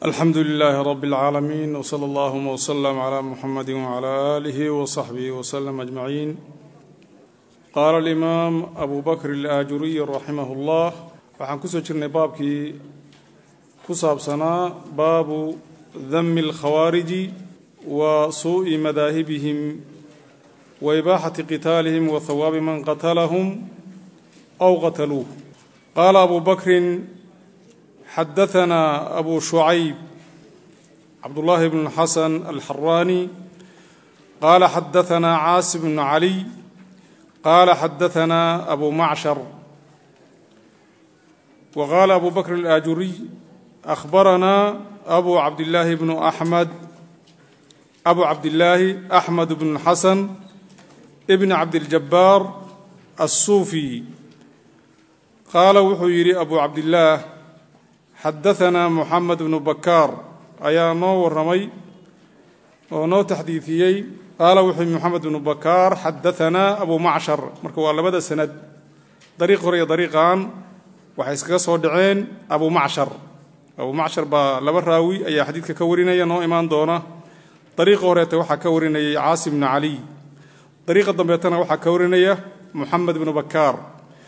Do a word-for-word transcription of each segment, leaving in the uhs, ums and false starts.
الحمد لله رب العالمين وصلى اللهم وسلم على محمد وعلى آله وصحبه وسلم أجمعين. قال الإمام أبو بكر الآجري رحمه الله وحن كسو جرني بابكي كساب سنة باب ذم الخوارج وسوء مذاهبهم وإباحة قتالهم وثواب من قتلهم أو قتلوه. قال أبو بكر حدثنا أبو شعيب عبد الله بن الحسن الحراني قال حدثنا عاصم بن علي قال حدثنا أبو معشر. وقال أبو بكر الآجري أخبرنا أبو عبد الله بن أحمد أبو عبد الله أحمد بن الحسن ابن عبد الجبار الصوفي قال وحيري أبو عبد الله حدثنا محمد بن بكار أيا نو الرمي ونو تحديثيي قال وحي محمد بن بكار حدثنا أبو معشر مركوا على بدأ سند طريق ري طريقان وحيسكا صودعين أبو معشر أبو معشر با لبراوي أي حديث كورينيا نو إيمان دونا طريق وريته وحا كورينيا عاصم بن علي طريقة ضميتنا وحا كورينيا محمد بن بكار.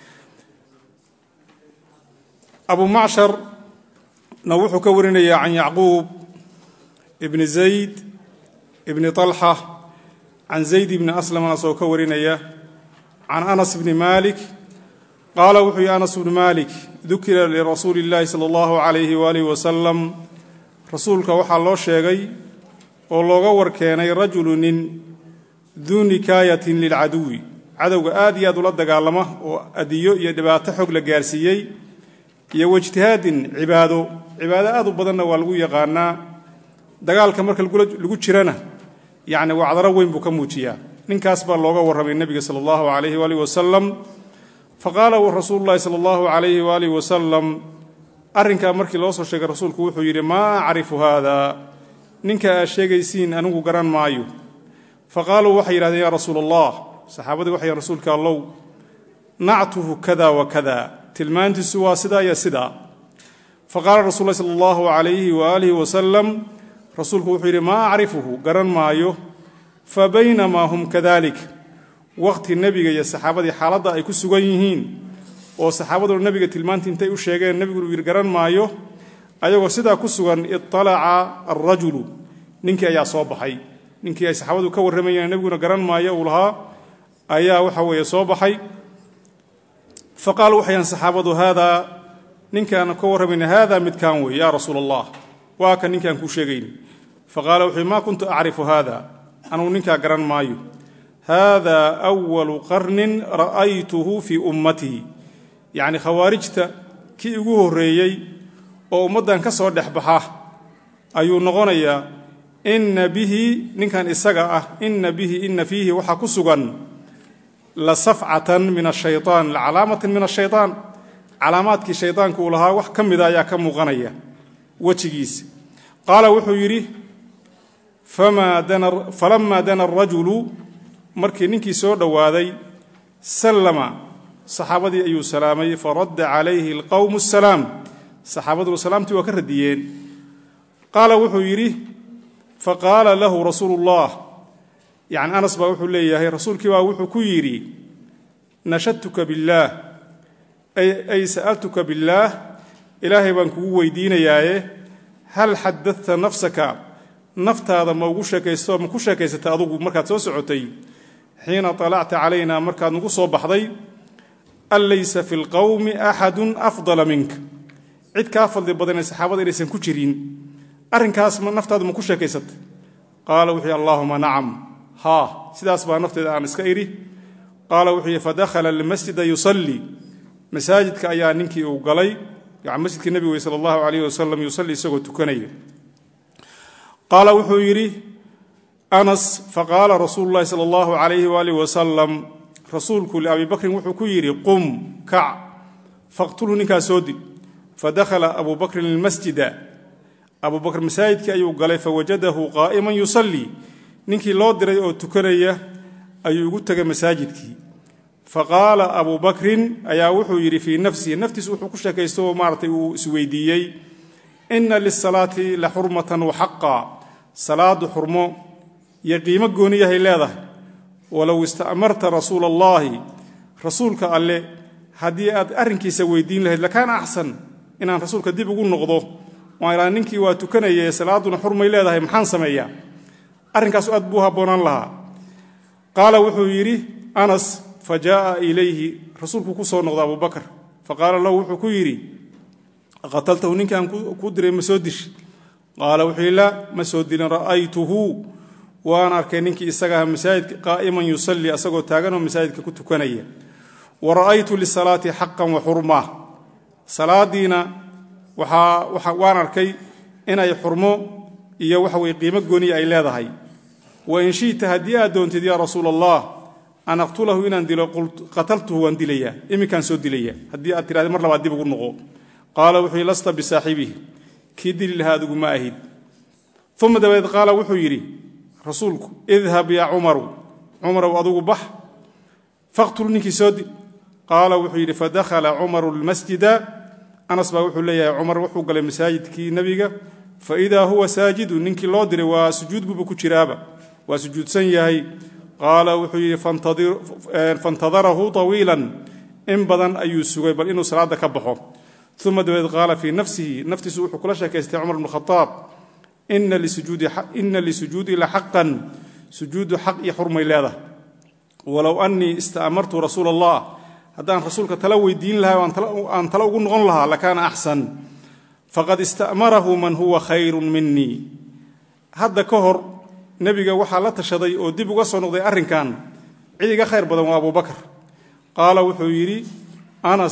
أبو معشر نوح كورينيا عن يعقوب ابن زيد ابن طلحة عن زيد بن أسلم نسو كورينيا عن أنس بن مالك قال وحي أنس بن مالك ذكر لرسول الله صلى الله عليه وآله وسلم رسولك وحا الله شيغي ولوغا وركيني رجل ذو نكاية للعدو عدو آدي أدو لدقالمه وأديو يدبات حق لقارسيي iyo wajtihaadin cibaado cibaado aad u badan waa lagu yaqaanaa dagaalka marka lagu jirana yaani wacdaro weyn buu ka muujiyaa ninkaas baa looga warramay nabiga sallallahu alayhi wa alihi wasallam faqala wa rasuulullaahi sallallahu alayhi wa alihi wasallam arrinka markii loo soo sheegay rasuulku wuxuu yiri ma aarifu hada ninka sheegaysiin anigu garan maayo faqalu waxa yiraahdeen ya rasuulullah saxaabadu waxa rasuulka allah na'tuhu kada wa kada tilmaanti suwa sida ya sida faqala rasuulullaahi sallallahu alayhi wa alihi wasallam rasuulku wuxuu yiri ma aarifuhu garan maayo fa baynama hum kadalik waqti nabiga iyo saxaabadii xaaladda ay ku sugan yihiin oo saxaabadu nabiga tilmaantii intay u sheegeen nabigu uu garan maayo ayagoo sida ku sugan ittala'a ar-rajulu ninkii ayaa soo baxay ninkii ay saxaabadu ka waramayeen nabiguna garan maayo uu lahaa ayaa waxa weeye soo baxay فقال وحيان صحابته هذا نين كان كور من هذا مد كان وي يا رسول الله وكان نين كان كو شيغين فقال وحي ما كنت أعرف هذا أنا نين كان قران مايو هذا أول قرن رأيته في أمته يعني خوارجت كي يقوه الرئيي ومدان كسور دحبحاه أيو نغنيا إن به نين كان إساقا إن به إن فيه وحكو سغن لصفعة من الشيطان لعلامة من الشيطان علامات كي الشيطان كولها وح كم ذا يا كم غنية وتجيس قال وحيري فما دنا فلما دنا الرجل مركنينكي سود وادي سلم صحابة أيو سلامي فرد عليه القوم السلام صحابة سلامتي وكرديين قال وحيري فقال له رسول الله يعني أنا صباح لي يا رسولك وحو كيري نشدتك بالله أي, أي سألتك بالله إلهي بانكو ويدين ياي هل حدثت نفسك نفت هذا موغوشك يستوى مكوشك يستأذوك مركات وسعتي حين طلعت علينا مركات نقص بحضي أليس في القوم أحد أفضل منك عد كافل دي بدن السحابة إليسن كوشرين أرن كاس من نفت هذا مكوشك يست قال وحي اللهم نعم ها سيداس با نفتي aan iska iri qala wuxuu fadakhala almasjid yusalli masajidka ayaa ninkii uu galay yaa masjidka nabiga sallallahu alayhi wasallam yusalli isagoo tukanaya qala wuxuu yiri Anas faqala rasuulullaahi sallallahu alayhi wa alihi wasallam rasuulku li Abi Bakr wuxuu ku yiri qum ka faqtulu ninka soodi fadakhala Abu Bakr almasjid Abu Bakr masajidka ayuu galay fawajadahu qa'iman yusalli ninkii loo diray oo tukanaya ayuu ugu tagay masaajidkii faqala Abu Bakr ayaa wuxuu yiri fi nafsi naftiis wuxuu ku sheekaysto maartay uu isweydiiyay ina lisalaati la xurmatan waxaqaa salaadu xurmo iyo qiimo gooniyahay leedahay walow ista'marta rasuula allaahi rasuulka alle haddii aad arrinkiisa weydiin lahayd lakaana axsan inaan rasuulka dib ugu noqdo waan ilaa ninkii waa tukanaye salaaduna xurmay leedahay maxaan sameeyaa arrinkaasu aad buu habboonaan lahaa qaala wuxuu yidhi anas fa jaa'a ilayhi rasuulku ku soo noqda abubakar faqaala lahu wuxuu ku yidhi qataltahu ninkaan ku diray ma soo dish qaala wuxuu yidhi laa ma soo dilin ra'aytuhu waan arkay ninkii isaga aha masaajidka qaa'iman yusallii asagoo taaganoo masaajidka ku tukanaya wa ra'aytu lisalaati xaqan wa xurma salaadiina waan arkay inay xurmo iyo waxa weye qiimo gooniya ay leedahay wa in shi'ta haddii aad doontid yaa rasuula allah an aqtulahu inaan dilo qataltuhu waan dilayaa iminkaan soo dilaya haddii aad tidhahda mar labaad dib ugu noqo qaala wuxuu yidhi lasta bisaaxibihi kii dili lahaa adigu ma ahid uma dabadeed qaala wuxuu yidhi rasuulku idhab yaa cumaru cumarow adugu bax faqtul ninkii soo dil qaala wuxuu yidhi fadakhala cumaru lmasjida anas baa wuxuu leeyahay cumar wuxuu galay masaajidkii nebiga faidaa huwa saajidu ninkii loo diray waa sujuud buuba ku jiraaba waa sujuudsan yahay qaala wuxuu yidhi fantadarahu tawiilan in badan ayuu sugay bal inuu salaada ka baxo uma dabadeed qaala fii nafsihi naftiisu wuxuu kula sheekaystay cumar bnu khaaab ina lisujuudi la xaqan sujuudu xaq iyo xurmay leedahay walow annii ista'martu rasuula allah haddaan rasuulka tala weydiin lahaa aan tala ugu noqon lahaa lakaana axsan faqad ista'marahu man huwa khayrun minii hadda ka hor nebiga waxaa la tashaday oo dib uga soo noqday arrinkan cid iga khayr badan waa abubakar qaala wuxuu yidhi anas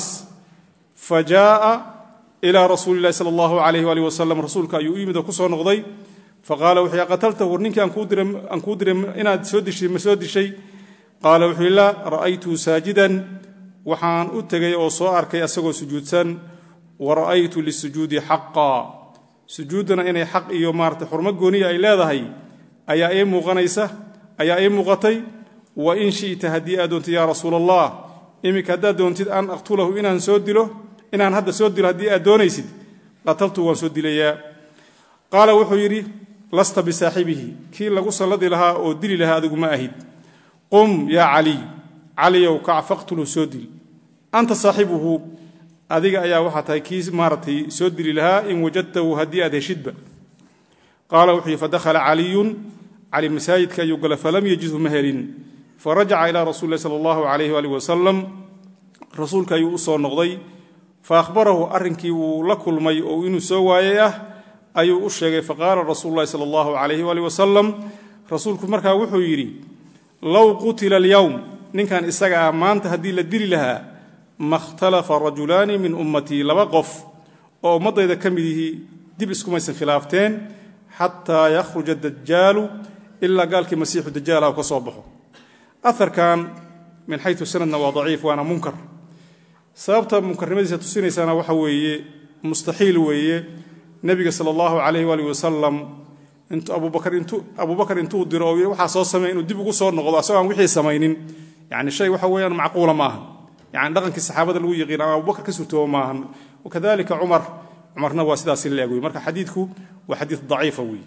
fa jaa'a ilaa rasuuli illahi sala allahu alayh waalih wasalam rasuulka ayuu u yimid oo ku soo noqday faqaala wuxuu yidhi qataltahu war ninkii aan kuu diray inaad soo dishay ma soo dishay qaala wuxuu yidhi laa ra'aytuhu saajidan waxaan u tegay oo soo arkay asagoo sujuudsan wa ra'aytu lisujuudi xaqaa sujuuddana inay xaq iyo maarata xurmo gooniya ay leedahay ayaa ii muuqanaysa ayaa ii muuqatay wa in shi'ta haddii aad doontid yaa rasuula allah iminka haddaad doontid an aqtulahu inaan soo dilo inaan hadda soo dilo haddii aad doonaysid qataltu waan soo dilayaa qaala wuxuu yidhi lasta bisaaxibihi kii lagu salladi lahaa oo dili lahaa adigu ma ahid qum yaa caliy caliyow kac faqtulhu soo dil anta saaxibuhu adiga ayaa waxaa tahay kii maaratay soo dili lahaa in wajadtahu haddii aad heshidba qaala wuxuu yidhi fadakhala caliyun cali masaajidka ayuu gala falam yajidhu ma helin farajaca ilaa rasuuli lahi sala allahu alayh waalih wasalam rasuulka ayuu u soo noqday fa akhbarahu arrinkii wuu la kulmay oo inuu soo waayey ah ayuu u sheegay faqaala rasuulu lahi sala allahu alayh waalih wasalam rasuulku markaa wuxuu yidhi low qutila alyowm ninkan isaga ah maanta haddii la dili lahaa makhtalafa rajulaani min ummatii laba qof oo ummaddayda ka mid ihii dib iskumaysan khilaafteen xataa yakhruja dajaalu ilaa gaalkii masiixu dajaalaha ka soo baxo aharkan min xayu sanadna waa daciif waana munkar sababta munkarnimadiisa tusinaysaana waxa weeye mustaxiil weeye nebiga sala allahu calayh waalih wasalam intu abubakar intuu diro oo waxaa soo sameey inuu dib ugu soo noqdo asagoo aan wixii samaynin yani shay waxa weeyaan macquula maaha yani dhaqankii saxaabada lagu yaqiin ama abubakar ka surtooba maahan wakadalika cumar cumarna waa sidaasi la eg wey marka xadiidku waa xadiid daciifa wey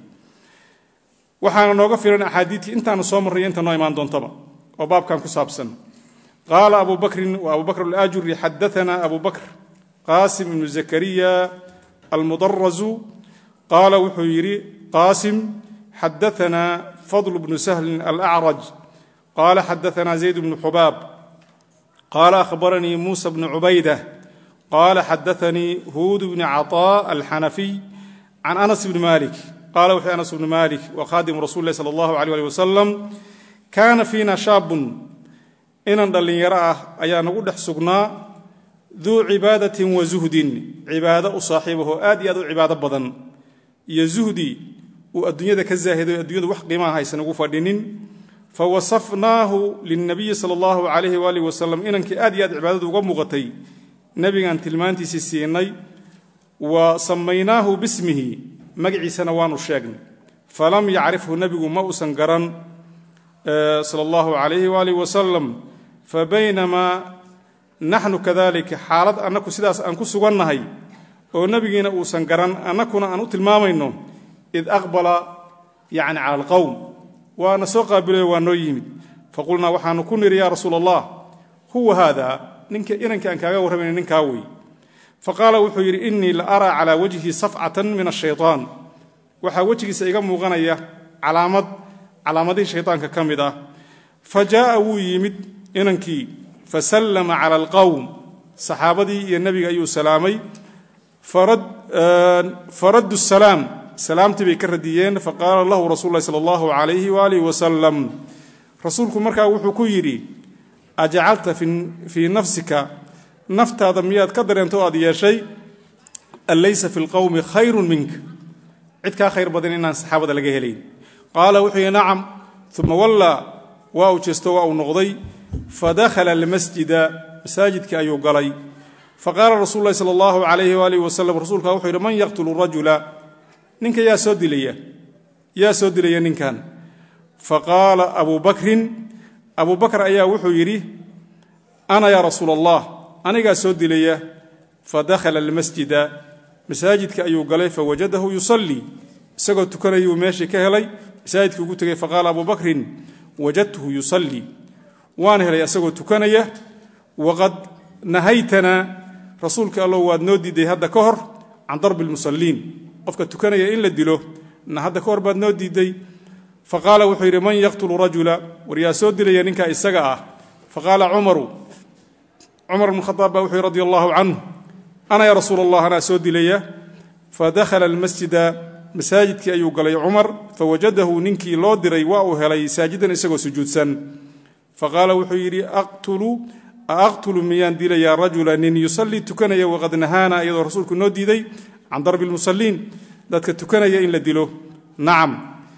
waxaana nooga filan axaadiidtii intaanu soo marray inta noo imaan doontaba oo baabkan ku saabsan qaala abu bakrin wa abu bakr alaajuri xadaana abu bakr qaasim ibnu zakariya almudarazu qaala wuxuu yidhi qaasim xadaana fadl bnu sahlin alacraj qaala xadaana zayd bnu xubaab qaala akhbaranii muusa bnu cubayda qaala xadaanii huud bni caطaa alxanafiy can anas bni malik qaala wuxuu anas bnu malik wa khaadimu rasuli lahi sala allahu alيh ali wasalam kaana fiina shaabun inan dhallinyaro ah ayaa nagu dhex sugnaa duu cibaadatin wa zuhdin cibaado u saaxiibahoo aad iyo aad u cibaado badan iyo zuhdi uu adduunyada ka zaahiday adduunyadu wax qiimaha haysan ugu fadhinin fawasafnaahu lilnabiyi sala allahu calayhi waalih wasalam inankii aad iyo aad cibaadadu uga muuqatay nebigaan tilmaantiisii siinay wa samaynaahu bismihi magaciisana waanu sheegnay falam yacrifhu nebigu ma uusan garan sala allahu calayhi waalih wasalam fabaynamaa naxnu kadalika xaalad annaku sidaas aan ku sugannahay oo nabigiina uusan garan annakuna aan u tilmaamayno id aqbala yani cala alqowm waana soo qaabilay waa noo yimid faqulnaa waxaanu ku niri yaa rasuula allah huwa haada ninka inanka aan kaaga warramayna ninkaa wey faqaala wuxuu yidhi innii la araa calaa wajhi safcatan min ashaytaan waxaa wejigiisa iga muuqanaya calaamad calaamadihii shaytaanka ka mid ah fa jaa'a wuu yimid inankii fasallama cala alqowm saxaabadii iyo nebiga ayuu salaamay faraddu salaam salaamtii bay ka radiyeen faqaala lahu rasul lahi sala allahu calayhi waalihi wasalam rasuulku markaa wuxuu ku yidhi ajacalta fii nafsika naftaada miyaad ka dareento aad yeeshay an laysa fi lqowmi khayrun minka cid kaa khayr badan inaan saxaabada laga helayn qaala wuxuu yidhi nacam uma wallaa waa uu jeesto waa uu noqday fadakhala almasjida masaajidkii ayuu galay faqaala rasuulu lahi sala allahu calayhi waalihi wasalam rasuulkaa wuxuu yidhi man yaqtulu rajula ninka yaa soo dilaya yaa soo dilaya ninkan faqaala abuu bakrin abuu bakr ayaa wuxuu yidhi ana yaa rasuula allah anigaa soo dilaya fadakhala almasjida masaajidka ayuu galay fawajadahu yusallii isagoo tukanayuu meeshii ka helay masaajidkii ugu tegey faqaala abuu bakrin wajadtuhu yusallii waan helay isagoo tukanaya waqad nahaytanaa rasuulka allow waad noo diiday hadda ka hor can darbi lmusalliin qofka tukanaya in la dilo na hadda ka hor baad noo diiday faqaala wuxuu yidhi man yaqtulu rajula war yaa soo dilaya ninkaa isaga ah faqaala cumaru cumar bnu khadaab baa wuxuu yidhi radi allahu canhu ana yaa rasuula allah anaa soo dilaya fadakhala almasjida masaajidkii ayuu galay cumar fawajadahu ninkii loo diray waa uu helay saajidan isagoo sujuudsan faqaala wuxuu yidhi aaqtulu miyaan dilayaa rajula nin yusallii tukanaya waqad nahaana iyadoo rasuulku noo diiday can darbi lmusalliin dadka tukanaya in la dilo nacam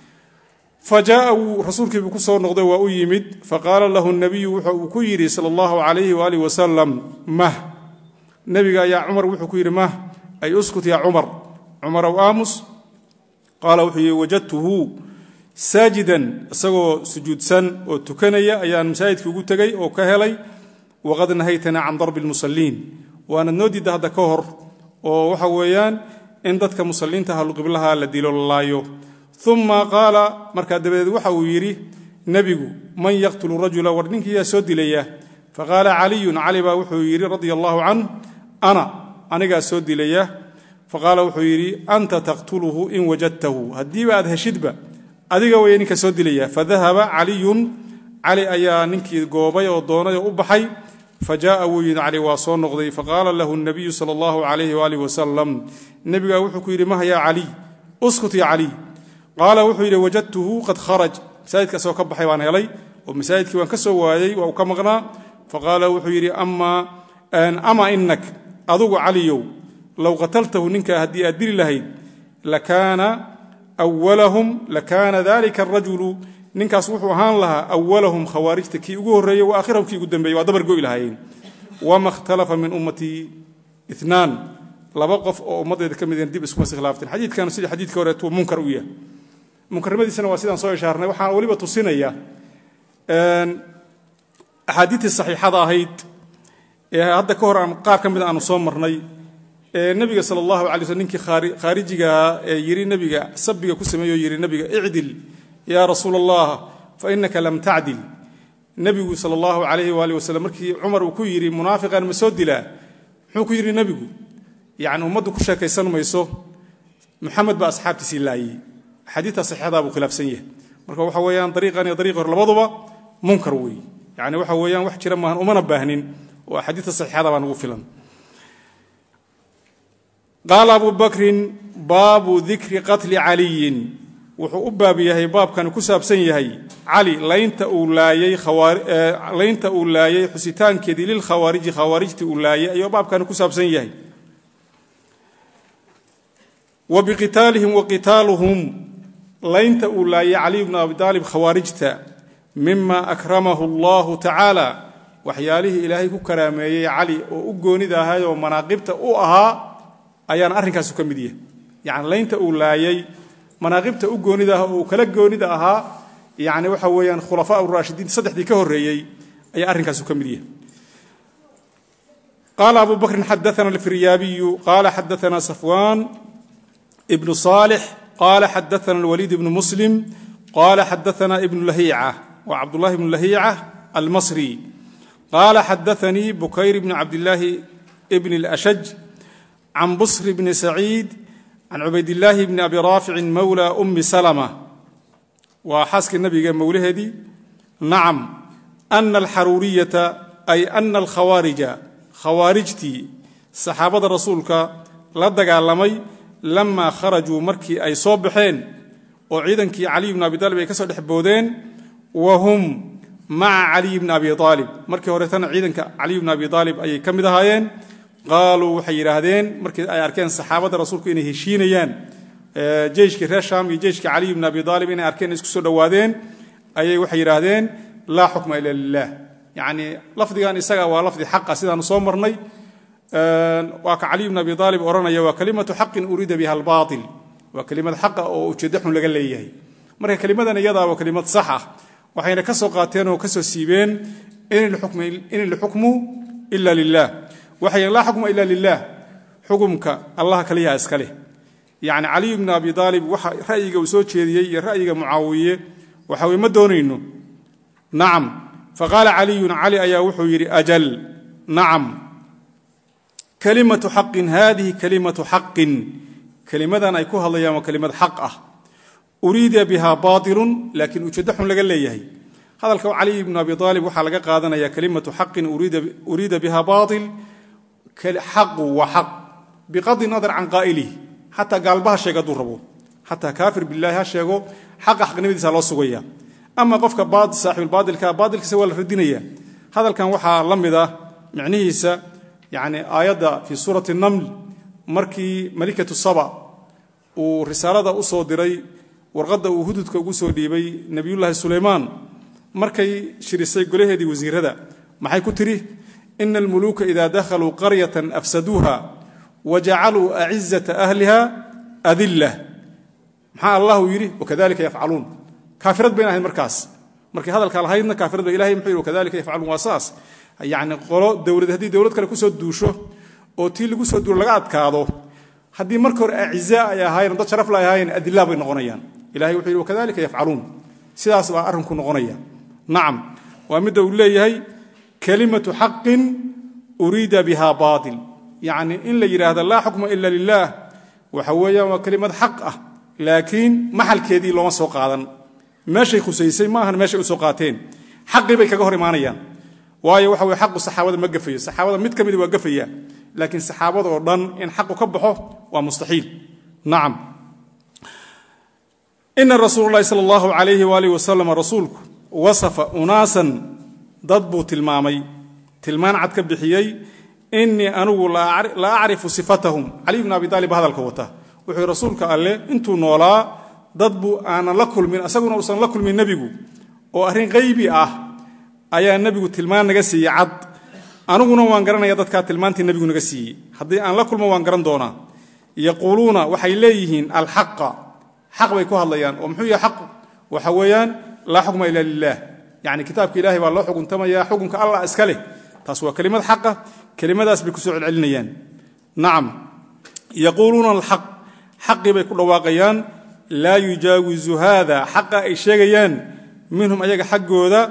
fa jaa'a wuu rasuulkiibuu ku soo noqday waa u yimid faqaala lahu nabiyu wuxu uu ku yidhi sala allahu calayhi waaalih wasalam mah nebiga ayaa cumar wuxuu ku yidhi mah ay uskut yaa cumar cumarow aamus qaala wuxuu yidhi wajadtuhu saajidan isagoo sujuudsan oo tukanaya ayaan masaajidkii ugu tegey oo ka helay waqad nahaytana can darbi lmusalliin waana noo diidda hadda ka hor oo waxa weeyaan in dadka musalliinta ahluqiblaha la dilo la laayo uma qaala markaa dabadeed waxa uu yidhi nebigu man yaqtulu rajula war ninkii yaa soo dilaya faqaala caliyun cali baa wuxuu yidhi radia allahu canh ana anigaa soo dilaya faqaala wuxuu yidhi anta taqtuluhu in wajadtahu haddiiba aad heshidba adiga weye ninka soo dilaya fadahaba caliyun cali ayaa ninkii goobay oo doonay oo u baxay fajaa'a wuu yidhi cali waa soo noqday faqaala lahu nabiyu sala allahu calayhi waaalih wasalam nebigaa wuxuu ku yidhi mah yaa caliy uskut ya caliy qaala wuxuu yidhi wajadtuhu qad kharaj masaajidkaasoo ka baxay baan helay oo masaajidkii waan ka soo waayey waa uu ka maqnaa faqaala wuxuu yidhi ama inak adugu caliyow low qataltahu ninkaa haddii aad dili lahayd lakaana awalahum lakaana dalika arajulu ninkaas wuxuu ahaan lahaa awalahum khawaarijta kii ugu horreeyey wa aakhirahum kii ugu dambeeyey waa dabar go'i lahaayeen wama ikhtalafa min ummatii itnaan laba qof oo ummaddeeda ka mideen dib iskuma iskhilaafteen xadiidkanu sidii xadiidka horeetuu munkar u yahay munkarnimadiisana waa sidaan soo ishaarnay waxaan weliba tusinaya axaadiidtii saxiixada ahayd ee hadda ka hor aan qaar ka mid aanu soo marnay ee nebiga sala allahu alay slm ninkii khaarijigaha ee yidhi nebiga sabbiga ku sameeyo yidhi nebiga icdil yaa rasuula allah fa innaka lam tacdil nebigu sala allahu calayhi waali wasalam markii cumar uu ku yidhi munaafiqan ma soo dilaa muxuu ku yidhi nebigu yacni ummaddu ku sheekaysan mayso muxamed baa asxaabtiisii laayey xadiidta saxiixadaa buu khilaafsan yahay marka waxa weeyaan dariiqan iyo dariiqi hor labaduba munkar weeye yacni waxa weeyaan wax jira maahan umana baahnin oo axaadiidta saxiixada baa nagu filan qaala abu bakrin baabu dikri qatli caliyin wuxuu u baab yahay baabkani ku saabsan yahay cali laynta uu laayey laynta uu laayey xusitaankeedii lilkhawaariji khawaarijtii uu laayey ayuu baabkani ku saabsan yahay wa biqitaalihim wa qitaaluhum laynta uu laayey caliy bnu abi aalib khawaarijta mima akramahu allahu tacaala waxyaalihii ilaahay ku karaameeyey cali oo u goonida ahay oo manaaqibta u ahaa ayaana arrinkaasu ka mid yahay yacni laynta uu laayey manaaqibta u goonida ah oo uu kala goonida ahaa yacni waxa weeyaan khulafaa uraashidiin saddexdii ka horreeyey ayaa arrinkaasu ka mid yahay قال أبو بكر حدثنا الفريابي قال حدثنا صفوان ابن صالح قال حدثنا الوليد بن مسلم قال حدثنا ابن لهيعة وعبد الله بن لهيعة المصري قال حدثني بكير بن عبد الله ابن الأشج عن بصر بن سعيد عن عبيد الله بن أبي رافع مولى أم سلمة وحاسك النبي مولاه دي نعم أن الحرورية أي أن الخوارج خوارجتي صحابة رسولك لدق علمي لما خرجوا مركي أي صبحين وعيدنك علي بن أبي طالب يكسر حبودين وهم مع علي بن أبي طالب مركي ورثنا عيدنك علي بن أبي طالب أي كم دهاين قالوا حيرهدين مركي أي أركان صحابة رسولك إنه هشينيان جيشك رشام جيشك علي بن أبي طالب إنه أركان إسكسر دوادين أي وحيرهدين لا حكم إلا لله يعني لفظي كان إسقى ولفظي حق سيدا نصومرني وك علي بن أبي طالب أرنا وكلمة حق أريد بها الباطل وكلمة حق أو تشدحن لقل ليه مرة كلمة نيضا وكلمة صحة وحين كسو قاتين وكسو السيبين إن الحكم إن الحكم إلا لله وحين لا حكم إلا لله حكمك الله كليها أسكله يعني علي بن أبي طالب رأيك وسوتش يدي رأيك معاوية وحوي مدونينه نعم فقال علي علي أيا وحيري أجل نعم كلمة حق هذه كلمة حق كلمة أيكوها الله وكلمة حق أريد بها باطل لكن أجدح لك الليهي هذا الكو علي بن أبي طالب وحلقة قادنا يا كلمة حق أريد, أريد بها باطل حق وحق بغض النظر عن قائله حتى قلبها الشيء قد ربو حتى كافر بالله الشيء حق حق نبي الله سويا أما قفك بعض صاحب الباطل كباطل كسوى الردينية هذا كان وحى لمذا معنيه يعني آيات في سورة النمل مركي ملكة الصبا ورسالة أصو دري ورغد وهدد كأصو ديبي نبي الله سليمان مركي شريسي قليه دي وزير هذا ما حيكتري إن الملوك إذا دخلوا قرية أفسدوها وجعلوا أعزة أهلها أذلة محا الله يري وكذلك يفعلون كافرت بين أهل المركز مركي هذا الكالهايدنا كافرت بإلهي محير وكذلك يفعلون واساس يعني قولوا دولة هذه دولة كلا كسر دوشة أو تيل كسر دور لقعد كاذو هذه مركور أعزاء يا هاي نضج شرف لا هاي أدلة بين غنيان إلهي محير وكذلك يفعلون سياس وأرهم كن غنيان نعم ومد الله هي كلمة حق أريد بها باطل يعني إن لا هذا لا حكم إلا لله وحويا وكلمة حق لكن محل كذي لو سوق هذا ماشي خسيسي ما هن ماشي سوقاتين حقي بي كغه هرمانيان waayo waxa way xaq saxaabada ma gafayo saxaabada mid kamid waa gafaya laakiin saxaabada oo dhan in xaq ka baxo waa mustaxiil nacam inna rasuulullaahi sallallahu alayhi wa alihi wasallam rasuulku wasafa unasan dadbu tilmaamay tilmaan cad ka bixiyay inni anugu la a'rifu sifatahum ali ibn abi talib hadalka wata wuxuu rasuulka alle intuu noolaa dadbu aan la kulmin asaguna uusan la kulmin nabigu oo arin qaybi ah ayaa nabigu tilmaan naga siiyay cad anuguna waan garanaya dadka tilmaantii nabigu naga siiyay hadii aan la kulmo waan garan doonaa yaquluna waxay leeyihiin al haqq haqq way ku hadlayaan oo muxuu yahay haqq waxa weeyaan la hukma illa lillah yani kitaabka ilaahay baa loo xukuntamaya xukunka allah iska leh taas waa kalimad haqq kalimadaas bay ku soo celinayaan nacam yaquluna al haqq haqq bay ku dhawaaqayaan la yujawizu hada haqq ay sheegayaan minhum ayaga xaqooda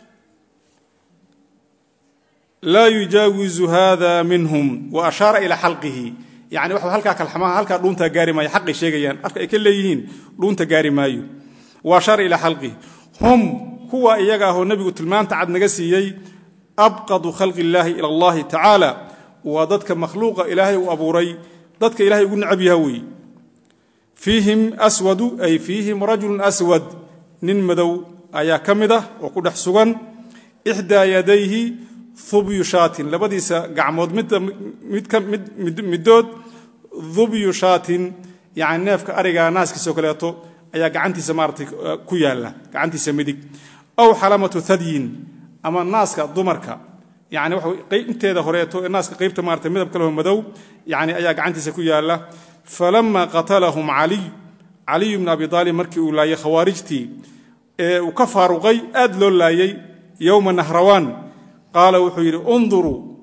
لا يجاوز هذا منهم وأشار إلى حلقه يعني وحو هلكا كالحماها هلكا دونتا غاري ماي حق شيغيان افكا اي كليهين دونتا غاري مايو وأشار إلى حلقه هم هو إيغا هو نبي تلمانتا عد نغا سيي أبقض خلق الله إلى الله تعالى وددك مخلوق إلهي وأبوري ددك إلهي يقول نعبيها وي فيهم أسود أي فيهم رجل أسود ننمدو أيا كمده وكدح سغن إحدى يديه ثبي شات لبديس قعمود مد مد مد مدود ثبي شات يعني نافك أرجع ناس كسوكلاتو أيا قعنتي سمارتك كيالا قعنتي سمدك أو حلمة ثديين أما الناس كضمرك يعني وحو قيمت هذا هريتو الناس قيمت مارت مدب كلهم مدو يعني أيا قعنتي سكيالا فلما قتلهم علي علي بن أبي طالب مركي ولا خوارجتي وكفروا غي أدلوا لا يوم النهروان قال وحير انظروا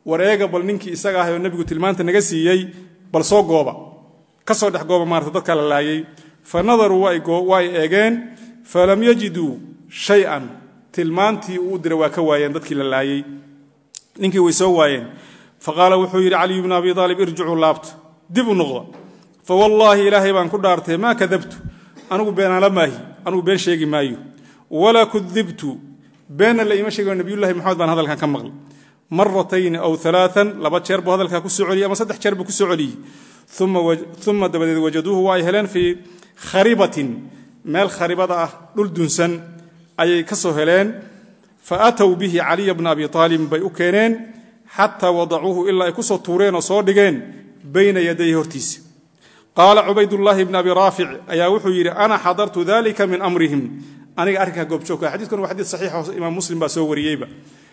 wareega bal ninkii isaga ah oo nabigu tilmaanta naga siiyay bal soo gooba ka soo dhex gooba maarta dadka la laayay fanadaru way eegeen falam yajiduu shay-an tilmaantii uu diray waa ka waayeen dadkii la laayay ninkii way soo waayeen faqaala wuxuu yidhi caliy bnu abi aalib irjicuu laabta dib u noqda fawallaahi ilaahay baan ku dhaartay maa kadabtu anugu beenaala maahi anugu been sheegi maayo walaa kudibtu beenna la ima sheegayo nabiyullahi maxamed baan hadalkan ka maqlay maratayn aw alaaan laba jeer buu hadalkaa ku soo celiyey ama saddex jeer buu ku soo celiyey uma dabadeed wajaduuhu waa ay heleen fii kharibatin meel kharibada ah dhul dunsan ayay ka soo heleen faatow bihi caliya bna abi aalibin bay u keeneen xataa wadacuuhu ilaa ay ku soo tuureen oo soo dhigeen bayna yadayhi hortiisa qaala cubaydullaahi bn abi raafic ayaa wuxuu yidhi ana xadartu dalika min amrihim aniga arrinkaa goobjoogka xadiikan waa xadiis saxiixa imaam muslim baa soo wariyeyba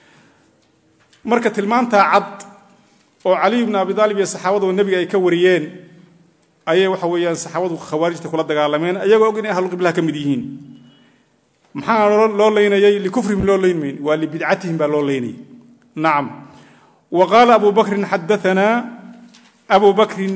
marka tilmaantaa cad oo caliy bn abi aalib iyo saxaabadu nebiga ay ka wariyeen ayay waxa weeyaan saxaabadu khawaarijta kula dagaalameen ayagoo og inay ahlulqiblaha ka mid yihiin maxaa loo laynayey likufrihim loo laynmayn waa libidcatihim baa loo laynayay nacam wa qaala abu bakrin xadaanaa abu bakrin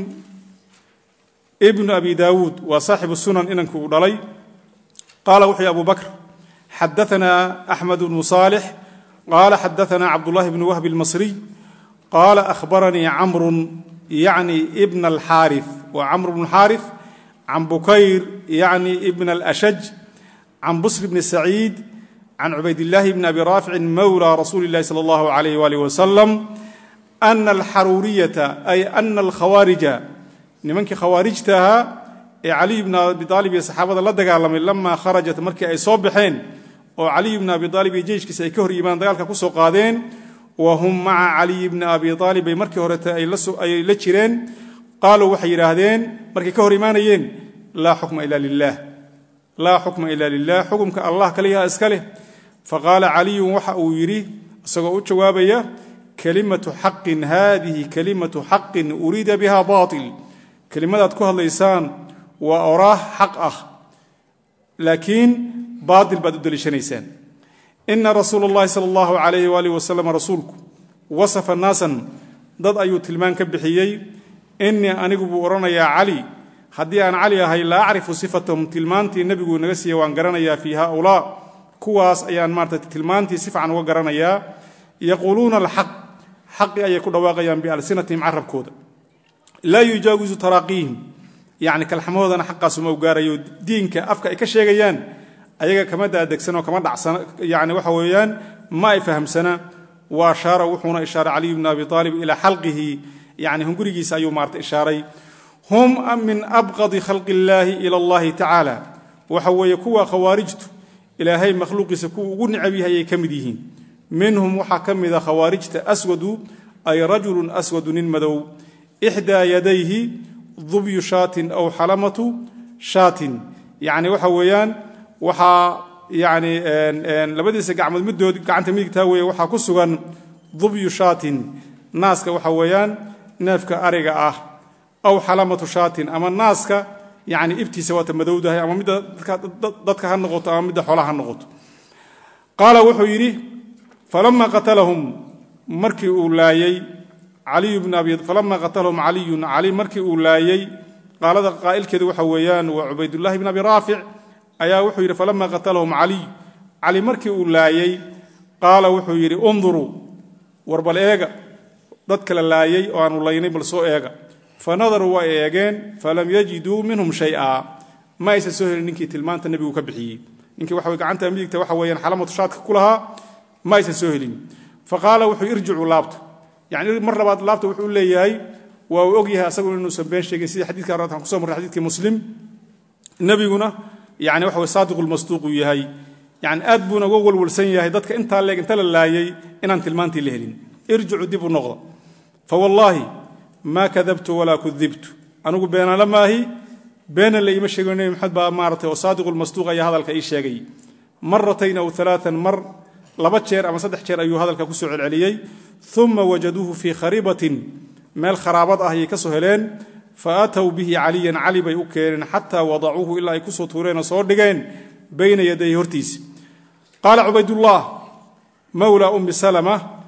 ibnu abi daawuud waa saaxibu sunan inankii uu dhalay qaala wuxuu abu bakr xadaanaa axmed bnu saalix qaala xadaanaa cabdullahi bnu wahbi almasriy qaala ahbaranii camrun yacni ibna alxaarif wa camr bnu xaarif can bukayr yacni ibna alashaj can busr bni saciid can cubaydillaahi bni abi raaficin mawla rasuuli illahi sala allahu alayh waalih wasalam ana alxaruuriyata ay ana alkhawaarija nimankii khawaarijta ahaa ee caliy bna abi aalib iyo saxaabada la dagaalamay lamaa kharajat markii ay soo baxeen oo caliy bna abi aalib iyo jeyshkiisa ay ka hor yimaan dagaalka ku soo qaadeen wa hum maca caliy bni abi aalib bay markii horeta ay la jireen qaaluu waxay yidhaahdeen markay ka hor imaanayeen laa xukma ila lilah laa xukma ila lilah xukumka allah kaliyaha iska leh faqaala caliyun waxa uu yidhi isagoo u jawaabaya kalimatu xaqin haadihi kalimatu xaqin uriida biha baail kelimadaad ku hadlaysaan waa oraah xaq ah laakiin baatil baad u deliishanaysaan ina rasuula اllahi sala allahu alayh waalih wasalam rasuulku wasafa naasan dad ayuu tilmaan ka bixiyey inii anigu buu odhanayaa cali haddii aan cali ahay la acrifu sifatahum tilmaantii nebigu naga siiya waan garanayaa fii haulaa kuwaas ayaan maarata tilmaantii si fiican uga garanayaa yaquuluuna alxaq xaqi ayay ku dhawaaqayaan bialsinatihim carabkooda laa yujaawizu taraaqiihim yani kalxamahoodana xaqaasuma u gaarayo diinka afka ay ka sheegayaan ayaga kama daadegsanoo kama dhacsana yani waxa weeyaan ma ay fahamsana wa ashaara wuxuuna ishaaray caliy bna abi aalib ilaa xalqihi yani hungurigiisa ayuu maarata ishaaray hum min abqadi khalqi illaahi ila allahi tacaala waxa weeye kuwa khawaarijtu ilaahay makhluuqiisa kuwa ugu necab yahay ay ka mid yihiin minhum waxaa ka mida khawaarijta aswadu ay rajulun aswadu nin madow ixdaa yadayhi dubyu shaatin aw xalamatu shaatin yani waxa weeyaan waxaa yani labadiisa gacmood middood gacanta midigtaa weeye waxaa ku sugan dubyu shaatin naaska waxa weeyaan neefka ariga ah aw xalamatu shaatin ama naaska yani ibtiisa waata madowdahay ama midda dadka ha noqoto ama midda xoolaha ha noqoto qaala wuxuu yidhi falama qatalahum markii uu laayey falama qatalahum caliyun cali markii uu laayey qaalada qaa'ilkeedu waxa weeyaan waa cubaydullahi bn abi raafic ayaa wuxuu yidhi falama qatalahum caliy cali markii uu laayey qaala wuxuu yidhi unduruu war bal eega dadka la laayey oo aanu laynay bal soo eega fanadaruu waa eegeen falam yajiduu minhum shaya ma aysan soo helin ninkii tilmaanta nebigu ka bixiyey ninkii waxa gacanta midigta waxa weeyaan xalamatu shaadka ku lahaa ma aysan soo helin faqaala wuxuu irjicuu laabta yani mar labaad laabta wuxuu leeyahay waa uu og yahay asagu inuusan been sheegin sidii xadiidka arad aan kusoo marray xadiidkii muslim nebiguna yani waxa weye saadiqu lmasduuq uu yahay yani aad buuna uga walwalsan yahay dadka intaa leeg inta la laayey inaan tilmaantii la helin irjicu dib u noqda fawallaahi maa kadabtu walaa kudibtu anugu beenaala maahi beena la iima sheego nebi maxamed baa maaratay oo saadiqu lmasduuq ayaa hadalka ii sheegay maratayn aw alaaan mar laba jeer ama saddex jeer ayuu hadalka ku soo celceliyey uma wajaduuhu fii kharibatin meel kharaabad ah ayay ka soo heleen faatow bihi caliyan cali bay u keeneen xataa wadacuuhu ilaa ay ku soo tuureenoo soo dhigeen bayna yaday hortiisa qaala cubaydullah mawla ummi salama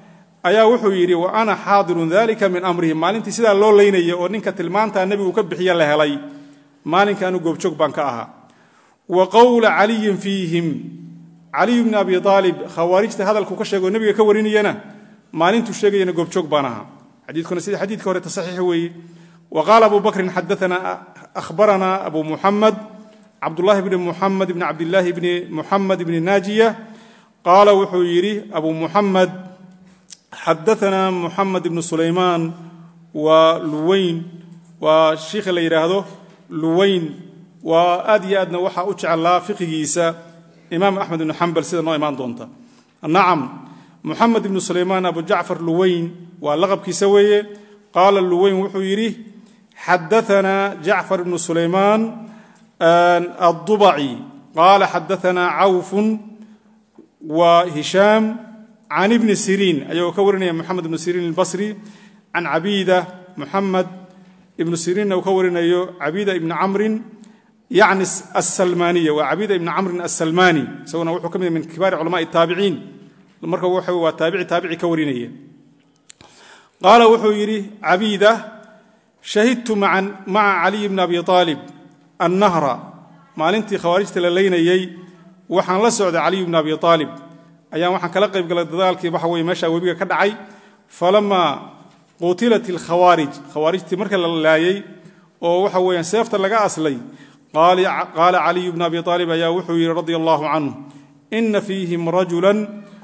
ayaa wuxuu yidhi wa ana xaadirun dalika min amrihim maalintii sidaa loo leynaya oo ninka tilmaantaa nebigu ka bixiya la helay maalinkaanu goobjoog baan ka ahaa wa qowla caliyin fiihim caliy bni abi aalib khawaarijta hadalku ka sheegoo nebiga ka warinayana maalintuu sheegayana goobjoog baan ahaa xadiidkuna sida xadiidka horeta saxiix weeye wa qaala abu bakrin xadaanaa ahbaranaa abu muxamed cabdullahi bni muxamed bni cabdillaahi bni muxamed bni naajiya qaala wuxuu yidhi abu muxamed xadaanaa muxamed ibnu sulaymaan waa luweyn waa shiikha la yidhaahdo luweyn waa aad iyo aadna waxaa u jeclaa fiqigiisa imaam axmed ibnu xambal sida noo imaan doonta nacam muxamed ibnu sulaymaan abu jacfar luweyn waa laqabkiisa weeye qaala luweyn wuxuu yidhi xadaanaa jacfar ibnu sulaymaan addubaci qaala xadaanaa cawfun wa hishaam can ibni siriin ayagoo ka warinaya moxamed ibnu siriin albasri can cabiida moxamed ibnu siriinna uu ka warinayo cabiida ibni camrin yacni asalmaaniya waa cabiida ibni camrin assalmaani isaguna wuxuu ka mid min kibaari culamaai taabiciin marka waa taabici taabici ka warinaya qaala wuxuu yidhi cabiida shahidtu maca caliy bni abi aalib annahra maalintii khawaarijta la leynayey waxaan la socday caliy bni abi aalib ayaan waxaan kala qayb galay dadaalkii waxa weye meeshaa webiga ka dhacay falamaa qutilat alkhawaarij khawaarijtii marka la laayey oo waxa weeyaan seefta laga aslay qaala caliy bni abi aalib ayaa wuxuu yidhi radia allahu canhu ina fiihim rajulan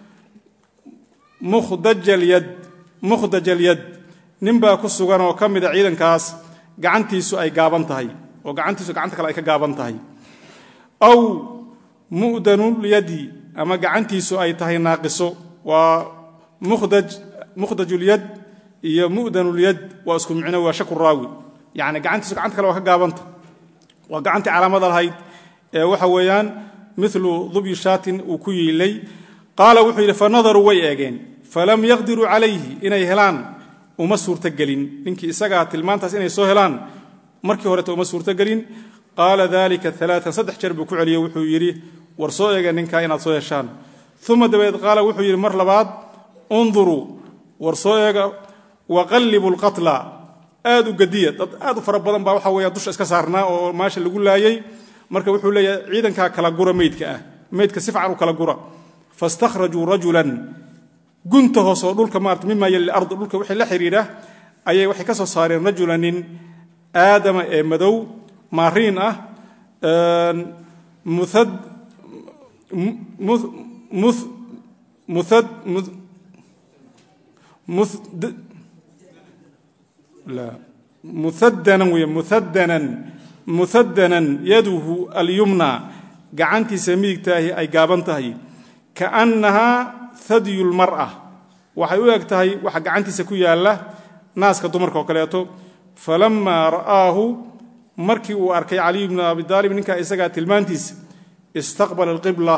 mukhdaj alyad nin baa ku sugan oo ka mida ciidankaas gacantiisu ay gaaban tahay oo gacantiisu gacanta kale ay ka gaaban tahay aw mu'danulyadi ama gacantiisu ay tahay naaqiso waa mukhdajulyad iyo mu'danulyad waa isku micno waa shaku raawi yani gacantiisu gacanta kale waa ka gaabanta waa gacantii calaamada lahayd ee waxa weeyaan milu dubyi shaatin uu ku yiilay qaala wuxuu yidhi fanadaruu way eegeen falam yaqdiruu calayhi inay helaan uma suurtogelin ninkii isagaa tilmaantaas inay soo helaan markii horeta uma suurtogelin qaala dalika alaaan saddex jeer buu ku celiyey wuxuu yidhi war soo eega ninkaa inaad soo heshaan uma dabadeed qaala wuxuu yidhi mar labaad unduruu war soo eega waqallibu lqatla aad u gadiya dad aad u fara badan baa waxa weya dusha iska saarnaa oo maasha lagu laayey marka wuxuu leeyahay ciidankaa kala gura meydka ah meydka si fican u kala gura fastakhrajuu rajulan gunta hoos oo dhulka maarata mima yali ardi dhulka wixii la xidhiidha ayay waxay ka soo saareen rajulanin aadama ee madow maariin ah muhadanan yaduhu alyumna gacantiisa midigtaahi ay gaaban tahay kaannahaa hadyu lmar'a waxay u eg tahay waxa gacantiisa ku yaalla naaska dumarka oo kaleeto falamaa ra'aahu markii uu arkay caliy bnu abi aalib ninkaa isagaa tilmaantiisa istaqbala alqibla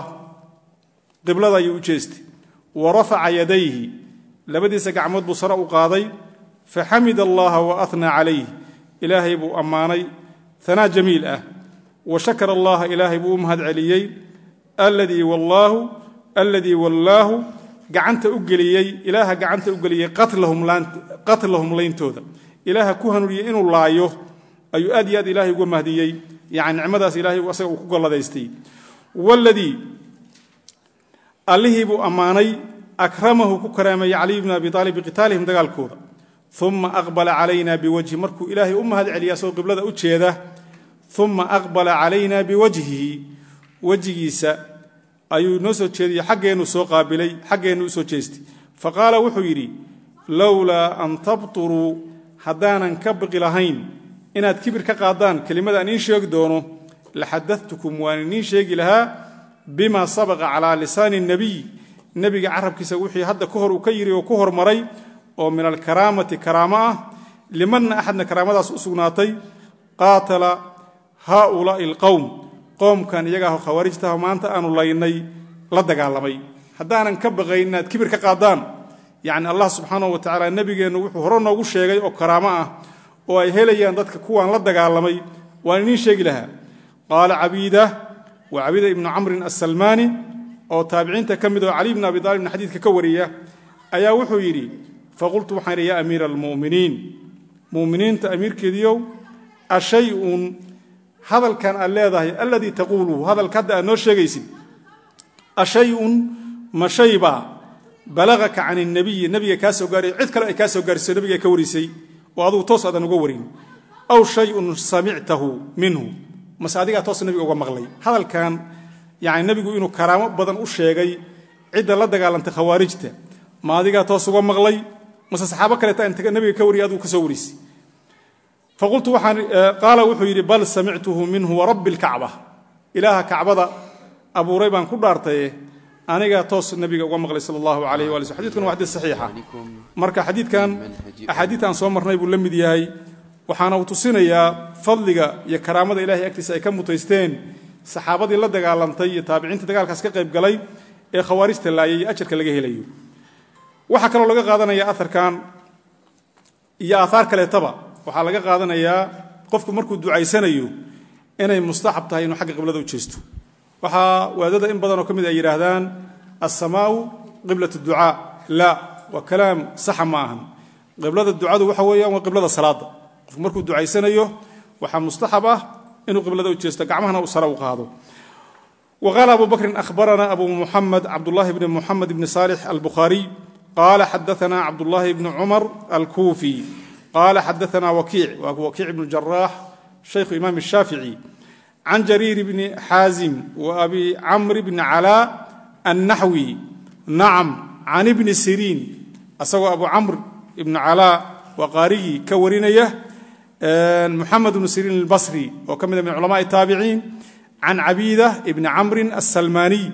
qiblada ayuu u jeestay wa rafaca yadayhi labadiisa gacmood buu sare u qaaday faxamida allaha wa ahnaa calayh ilaahay buu ammaanay hanaa jamiil ah wa shakara allaha ilaahay buu u mahad celiyey alladii wallaahu alladii wallaahu gacanta u geliyey ilaaha gacanta u geliyey qatlahum layntooda ilaaha ku hanuuniyey inuu laayo ayuu aad iyo aad ilaahay uga mahdiyey yani nicmadaas ilaahay asaga uu ku golladaystay waladii allihii buu ammaanay akramahu ku karaameeyey caliy bni abi aalib biqitaalihim dagaalkooda uma aqbala calayna biwajhi markuu ilaahay u mahad celiya asagoo qiblada u jeeda uma aqbala calayna biwajhihi wejigiisa ayuu noo soo jeediyey xaggeennu soo qaabilay xaggeennu u soo jeestay faqaala wuxuu yidhi lowlaa an tabturuu haddaanan ka baqi lahayn inaad kibir ka qaadaan kelimadaan iin sheegi doono laxadatukum waan iniin sheegi lahaa bima sabaqa calaa lisaani nebiy nebiga carabkiisa wixii hadda ka hor uu ka yidhi oo ku hormaray oo min alkaraamati karaamo ah limanna axadna karaamadaas u sugnaatay qaatala haaulaa'i alqowm qoomkan iyagaah khawaarijtaah maanta aanu laynay la dagaalamay haddaanan ka baqayn inaad kibir ka qaadaan yacni allah subxaanahu wa tacaala nebigeennu wuxuu hore noogu sheegay oo karaamo ah oo ay helayaan dadka kuwaan la dagaalamay waan iniin sheegi lahaa qaala cabiida wa cabiida ibnu camrin assalmaani oo taabiciinta ka mid oo caliy bni abi aalibna xadiidka ka wariya ayaa wuxuu yidhi faqultu waxaan idhi yaa amiira almu'miniin mu'miniinta amiirkeediiow ashayun hadalkan aad leedahay alladii taquuluhu hadalka hadda aad noo sheegaysid ashayun ma shaybaa balagaka can innabiyi nebiga kaa soo gaaray cid kale ay kaa soo gaarsiso nebiga ka warisay oo adugu toos aadan uga warin aw shayun samictahu minhu mase adigaa toos nebiga uga maqlay hadalkan yani nebigu inuu karaamo badan u sheegay cidda la dagaalantay khawaarijta ma adigaa toos uga maqlay mase saxaabo kaleeta inta nebiga ka wariyay adigu ka soo warisay faqultu waxaan qaala wuxuu yidhi bal samictuhu minhu warabbi alkacba ilaaha kacbada abuuray baan ku dhaartaye anigaa toos nebiga uga maqlay sala allahu alayh waali slm xadidkuna waa xadiid saxiixa marka xadiidkan axaadiid aan soo marnay buu la mid yahay waxaana uu tusinayaa fadliga iyo karaamada ilahay agtiisa ay ka mutaysteen saxaabadii la dagaalantay iyo taabiciinta dagaalkaas ka qayb galay ee khawaarijta laayay iyo ajarka laga helayo waxaa kaloo laga qaadanaya aarkan iyo aahaar kaleetaba waxaa laga qaadanayaa qofku markuu ducaysanayo inay mustaxab tahay inuu xagga qiblada u jeesto waxaa waadada in badanoo ka mid ay yidhaahdaan alsamaau qiblat ducaa laa waa kalaam saxa ma ahan qiblada ducadu waxa weeyaan waa qiblada salaada qofku markuu ducaysanayo waxaa mustaxab ah inuu qiblada u jeesto gacmahana uu sare u qaado وقال أبو بكر أخبرنا أبو محمد عبد الله بن محمد بن صالح البخاري قال حدثنا عبد الله بن عمر الكوفي قال حدثنا وكيع وكيع بن الجراح شيخ إمام الشافعي عن جرير بن حازم وأبي عمرو بن علاء النحوي نعم عن ابن سيرين أسوى أبو عمرو بن علاء وقاري كورينيه محمد بن سيرين البصري وكمل من علماء التابعين عن عبيدة بن عمرو السلماني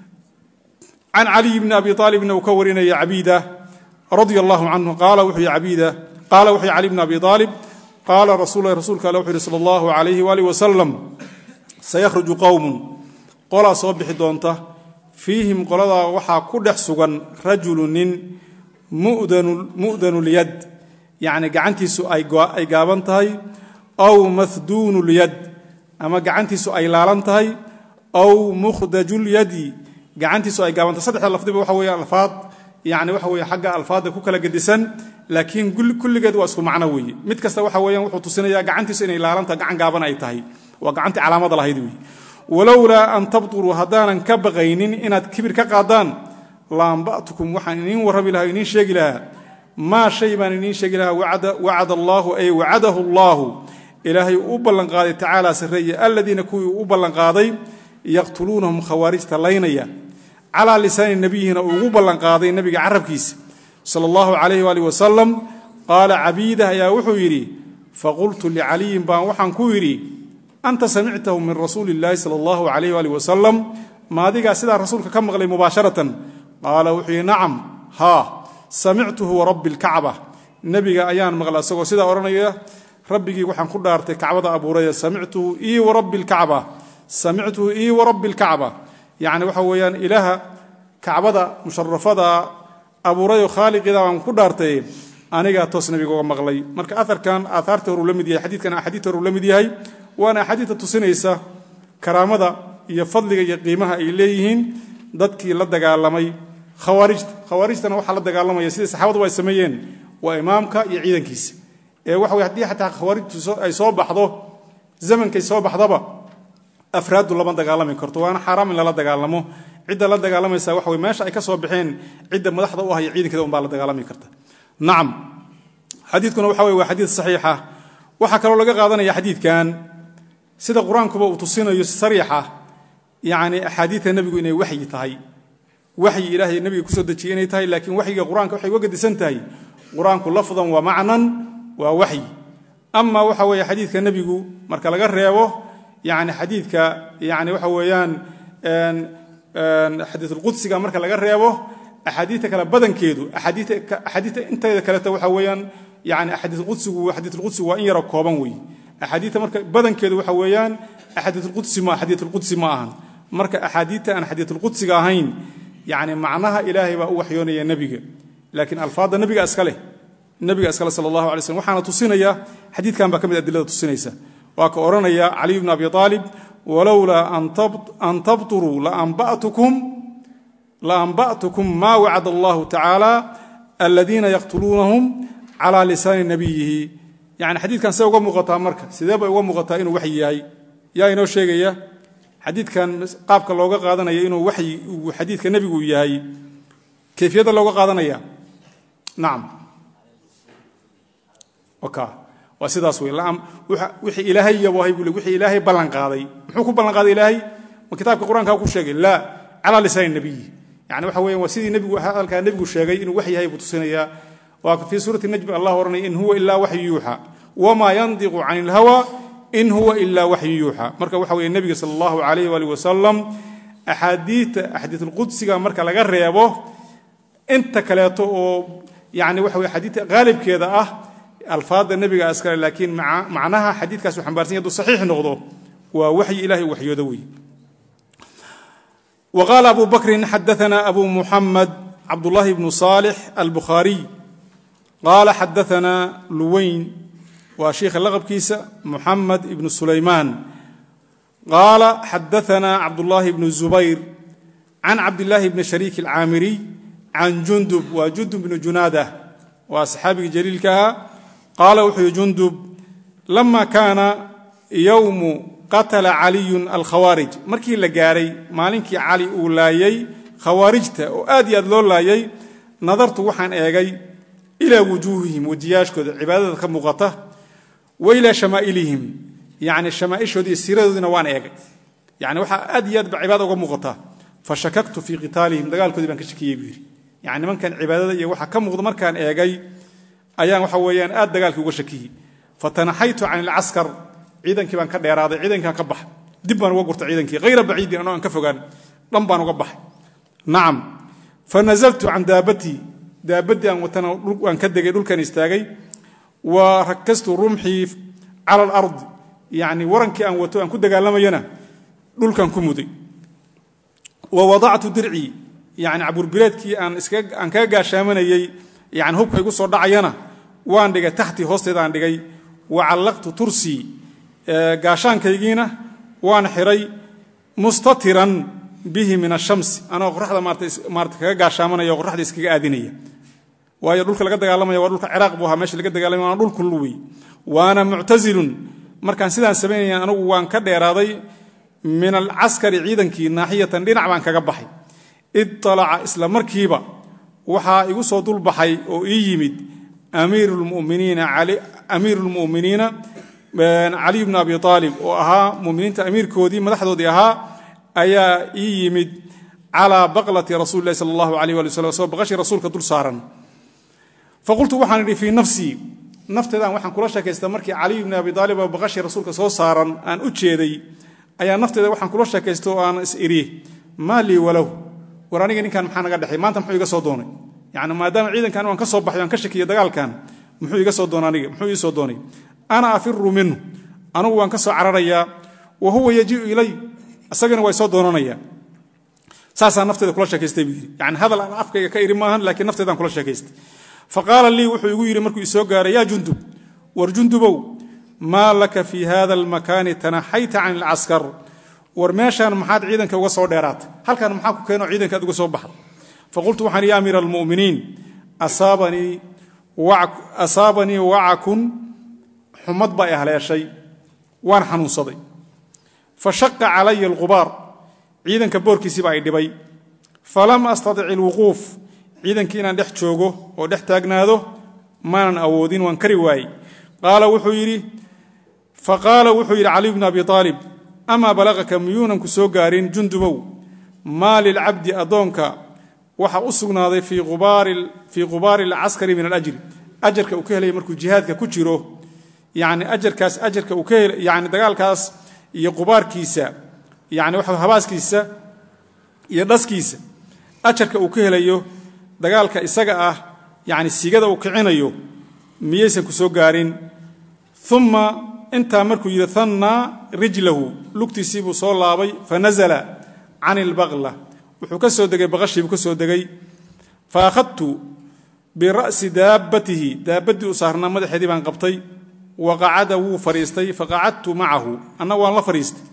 عن علي بن أبي طالب وكورنا يا عبيدة رضي الله عنه قال وحي عبيدة قال وحي علي بن أبي طالب قال رسول الله رسولك وحي صلى الله عليه وآله وسلم سيخرج قوم قال صبح دونته فيهم قال وحا كدح سغن رجل مؤذن مؤذن اليد يعني قعنتيسو أي قابنتهي أو مثدون اليد أما قعنتيسو أي لالنتهي أو مخدج اليد قعنتيسو أي قابنتهي صدح اللفظ بوحوية الفاظ يعني وحوية حق الفاظ كوكلا قدسن لكن كل كل قد واسكو معنوي مid kasta waxa weeyaan wuxuu tusinayaa gacantiisa inay laalanta gacan gaaban ay tahay waa gacanti calaamada lahayd weey walawla an tabturu hadanan ka baqaynin inaad kibir ka qaadaan laambatukum waxaan idin warabi lahaa idin sheegi lahaa ma shay baan idin sheegi lahaa wa'ada wa'ada Allah ay wa'adahu Allah ilaahay u ballan qaaday ta'ala sirriya alladina kuwi u ballan qaaday yaqtulunhum khawarijta laynaya ala lisan nabiyina ugu ballan qaaday nabiga carabkiisa صلى الله عليه وآله وسلم قال عبيدة يا وحويري فقلت لعلي بان وحن كويري أنت سمعته من رسول الله صلى الله عليه وآله وسلم ما ديك سيدا رسولك كم مغلي مباشرة قال وحي نعم ها سمعته رب الكعبة نبي أيان مغلى سوى سيدا أورانيا ربي وحن قدارتك كعبة أبو ريا سمعته إي ورب الكعبة سمعته إي ورب الكعبة يعني وحويان إله كعبة مشرفة abuurayo khaaliqida aan ku dhaartay aniga toos nabiga uga maqlay marka aarkan aarta uu la mid yahay xadiidkan xadiidka uu la mid yahay waana xadiidta tusinaysa karaamada iyo fadliga iyo qiimaha ay leeyihiin dadkii la dagaalamay khawaarijta khawaarijtana waxa la dagaalamaya sida saxaabadu ay sameeyeen waa imaamka iyo ciidankiisa ee waxa way hadii xataa khawaarijtu ay soo baxdo zamankay soo baxdaba afraadu laba dagaalami karto waana xaraam in la dagaalamo cida la dagaalamaysa waxa way meesha ay ka soo baxeen cida madaxda u ahay ciidankeeda umba la dagaalami karta naam xadiidkuna waxa way waa xadiid saxiixa waxa kale oo laga qaadanaya xadiidkan sida quraankuba uu tusinayo sariixa yaani ahadiitha nabigu inay wahyi tahay wahyi ilaahay nabiga ku soo dajiyay inay tahay laakiin wahyiga quraanka waxay uga disan tahay quraanku lafdan wa macnan wa wahyi amma waxa way xadiidka nabigu marka laga reebo yaani xadiidka yaani waxa weeyaan حديث القدس كان marka laga reebo ahadiita kala badankeedu ahadiita ahadiita inteeda kale ta waxa weeyaan yaani ahadiith qudsigu ahadiith qudsi waa in yar kooban weey ahadiita marka badankeedu waxa weeyaan ahadiith qudsi ma ahadiith qudsi ma ahan marka ahadiita aan ahadiith qudsiga ahayn yaani macnaha ilaahay baa u waxyoonaya nabiga laakiin alfaada nabiga askale nabiga askale sallallahu alayhi wasallam waxaana tusinaya xadiidkan ba kamid adilada tusinaysa waa ka oranaya Ali ibn Abi Talib ولولا أن أن تبطروا لأنبأتكم لأنبأتكم ما وعد الله تعالى aladiina yaqtuluunahum calaa lisaani nabiyihi. yani xadiidkan see uga muuqataa marka sidee bay uga muuqataa inuu waxyi yahay yaa inoo sheegaya xadiidkan qaabka looga qaadanaya inuu waxyi uu xadiidka nebigu yahay kayfiyadda looga qaadanaya nacam waka waa sidaas wey wixii ilaahay yabohay buu wixii ilaahay ballan qaaday muxuu ku ballan qaaday ilaahay ma kitaabka qur-aanka ku sheegay laa calaa lisaani nabiyi yani waxa weeyaan waa sidii nebigu halkaa nebigu sheegay inuu waxyi yahay buu tusinayaa waa fii suurati najmi allah oranaya in huwa ilaa waxyu yuuxa wamaa yandiqu cani ilhawa in huwa ilaa waxyu yuuxa marka waxa weeye nebiga sala allahu calayh waalihi wasalam axaadiita axaadiisulqudsiga marka laga reebo inta kaleeto oo yani waxa weye xadiidta qaalibkeeda ah alfaadda nebiga askale laakiin macnaha xadiidkaas uu xambaarsan yahay hadduu saxiix noqdo waa waxyi ilahay u waxyoodo wey wa qaala abu bakrin xadaana abu muxamed cabdullahi bnu saalix albukhaariy qaala xadaana luweyn waa sheikha laqabkiisa muxamed ibnu sulaymaan qaala xadaana cabdullaahi bnu zubayr can cabdillaahi bni shariik alcaamiriy can jundub waa jundub bnu junaadah waa saxaabigii jaliilka ahaa qaala wuxuu yihi jundub lama kaana yowmu qatala caliyun alkhawaarij markii la gaaray maalinkii cali uu laayay khawaarijta oo aad iyo aad loo laayay nadartu waxaan eegay ilaa wujuuhihim wejiyaashkooda cibaadada ka muuqata wa ilaa shamaa'ilihim yani shamaaishoodii iyo siiradoodiina waan eegay yani waxaa aad iyo aad ba cibaada uga muuqata fashakaktu fii qitaalihim dagaalkoodii baan ka shakiyey buu yidhi yani nimankan cibaadada iyo waxa ka muuqda markaan eegay ayaan waxa weeyaan aad dagaalkii uga shakiyey fatanaxaytu can ilcaskar ciidankii baan ka dheeraaday ciidankiibaan ka baxay dib baan uga gurtay ciidankii hayra baciidin anoo aan ka fogaan dhan baan uga baxay nacam fanazaltu can daabatii daabaddii aan watana waan ka degay dhulkan istaagay wa rakastu rumxii cala alardi yani warankii aan wato aan ku dagaalamayana dhulkan ku muday wa wadactu dircii yani caburbireedkii aan aan kaga gaashaamanayey yani hubka igu soo dhacayana waan dhigay taxtii hoosteeda aan dhigay wa callaqtu tursii gaashaankaygiina waan xiray mustatiran bihi min ashamsi anoo qoraxda maarata kaga gaashaamanaya o qoraxda iskaga aadinaya waayo dhulka laga dagaalamaya waa dhulka ciraaq buu ahaa meesha laga dagalamaya waana dhulku luwey waana muctazilun markaan sidaan samaynaya anigu waan ka dheeraaday min alcaskari ciidankii naaxiyatan dhinac baan kaga baxay idalaca isla markiiba waxaa igu soo dulbaxay oo ii yimid amiiru lmuminiina caliy bn abi aalib oo ahaa muminiinta amiirkoodii madaxdoodii ahaa ayaa ii yimid calaa baqlati rasuuli lahi sal allahu alayh ali waslam soo baqashii rasuulka dul saaran faqultu waxaan idhi fii nafsii nafteedaan waxaan kula sheekaystay markii caliy bni abi aalib oo baqashii rasuulka soo saaran aan u jeeday ayaa nafteeda waxaan kula sheekaystay oo aan is idhi maa lii walow war aniga ninkan maxaa naga dhexay maanta muxuu iga soo doonay yani maadaama ciidankan waan ka soo baxay aan ka shakiya dagaalkan muxuu iga soo doona aniga muxuu ii soo doonay ana afiru minhu anugu waan ka soo cararayaa wa huwa yajiu ilay isagana waa soo doonanaya saasaan nafteeda kula sheekaystay buu yidhi yani hadal aan afkayga ka iri maahan laakiin nafteedaan kula sheekaystay faqaala lii wuxuu igu yidhi markuu isoo gaaray yaa jundub war jundubow maa laka fii hada almakaani tanaxayta can ilcaskar war meeshaan maxaad ciidanka uga soo dheeraatay halkan maxaa ku keenoo ciidanka aad uga soo baxda faqultu waxaan ya amiira almu'miniin asaabanii wacakun xumad baa i haleeshay waan xanuunsaday fashaqa calaya alqubaar ciidanka boorkiisii baa i dhibay falam astatic ilwuquuf ciidankii inaan dhex joogo oo dhex taagnaado maanan awoodin waan kari waayey qaala wuxuu yidhi faqaala wuxuu yidhi caliy bnu abi aalib amaa balaqaka miyuunan ku soo gaarin jundubow maa lilcabdi addoonka waxa u sugnaaday fii qubaari alcaskari min alajri ajarka uu ka helaya markuu jihaadka ku jiro yani ajarkaas ajarka uu ka hel yani dagaalkaas iyo qubaarkiisa yani waxa habaaskiisa iyo dhaskiisa ajarka uu ka helayo dagaalka isaga ah yani sigada uu kicinayo miyaysan ku soo gaarin uma intaa markuu yidhi hannaa rijlahu lugtiisii buu soo laabay fanazala can ilbaqla wuxuu ka soo degay baqashii buu ka soo degay faakhadtu bira'si daabbatihi daabaddii u saarnaa madaxeedii baan qabtay waqacada wuu fadhiistay faqacadtu macahu anna waan la fadhiistay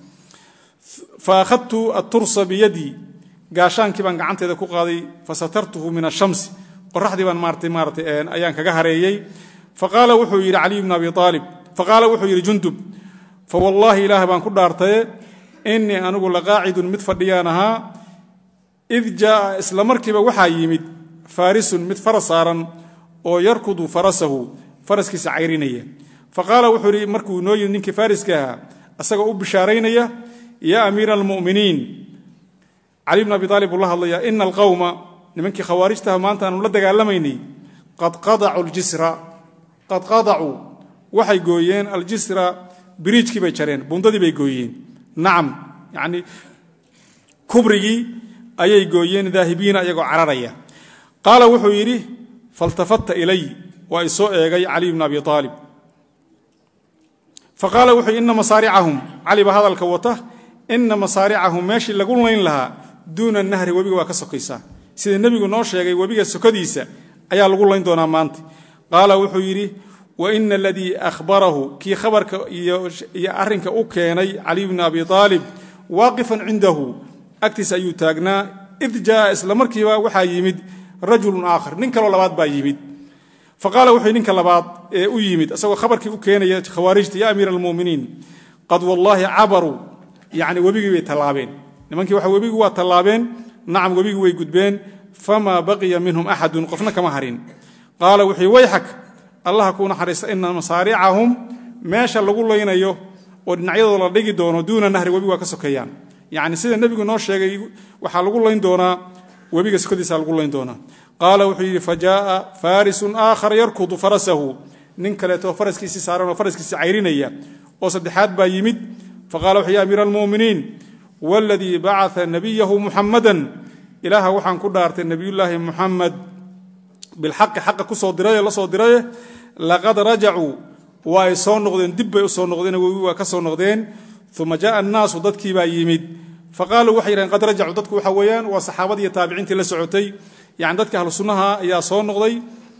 faakhadtu atursa biyadii gaashaankii baan gacanteeda ku qaaday fasatartuhu min ashamsi qoraxdii baan maartay maartay ayaan kaga hareeyay faqaala wuxuu yiri ali ibn abi talib faqaala wuxuu yiri jundub fa wallahi ilaah baan ku dhaartay inni anigu laqaa'idun mid fadhiyanaha id jaa isla markiiba waxa yimid farisun mid farasaaran oo yarkudu farasahu faraskiisa cayrinaya faqaala wuxuu yiri markuu noo yiri ninkii fariska asaga u bishaaraynaya ya amiir almu'miniin ali ibn abi talib wallahu hadlaya inna alqawma nimankii khawaarijta maanta aanu la dagaalamayni qad qada'u aljisra qad qada'u waxay gooyeen aljisra biriijkii bay jareen bundadii bay gooyeen nacam yani kubrigi ayay gooyeen daahibiina ayagoo cararaya qaala wuxuu yiri faltafatta ilay wa isoo eegay ali ibn abi talib faqaala wuxuu inna masaari'ahum ali ba hadalka wata inna masaari'ahum meeshii lagu leyn lahaa duuna nahri wabiga waa ka sokaysa sida nabigu noo sheegay wabiga sokadiisa ayaa lagu leyn doonaa maanta qaala wuxuu yiri wa inna alladhi akhbarahu ki khabarka iyo arrinka u keenay ali ibn abi talib waaqifan indahu agtiisa ayuu taagnaa id jaa isla markiiba waxa yimid rajulun aakhar nin kale labaad baa yimid faqaala wuxuu ninka labaad ee u yimid asagoo khabarkii u keenaya khawaarijta ya amiir almu'miniin qad wallahi abaru yani wabigi way talaabeen nimankii waxa wabigi waa talaabeen nacam wabigi way gudbeen fama baqiya minhum ahadun qofna kama harin qaala wuxuu wayhak allah kuuna xariista inna masaari'ahum meesha lagu leynayo oo dhinacyadooda la dhigi doono duuna nahri wabigi waa ka sokeeyaan yani sida nabigu noo sheegay waxa lagu leyn doonaa wabiga sokadiisa lagu leyn doonaa qaala wuxuu yiri fajaa farisun aakhar yarkudu farasahu nin kale to faraskiisa saaran oo faraskiisa cayrinaya oo saddexaad baa yimid faqaala wuxuu ya amiir almu'miniin walladhi ba'atha nabiyahu muhammadan ilaaha waxaan ku dhaartay nabiyullaahi muhammad bil haqq haqq ku soo diray la soo diray laqad raja'u wa ay soo noqdeen dib bay u soo noqdeen waa ka soo noqdeen thumma jaa an-naas dadkii baa yimid faqaalu waxay yiraahdeen qad raja'u dadku waxa weeyaan waa saxaabadii iyo taabiciintii la socotay يعني dadka ahlu sunnaha ayaa soo noqday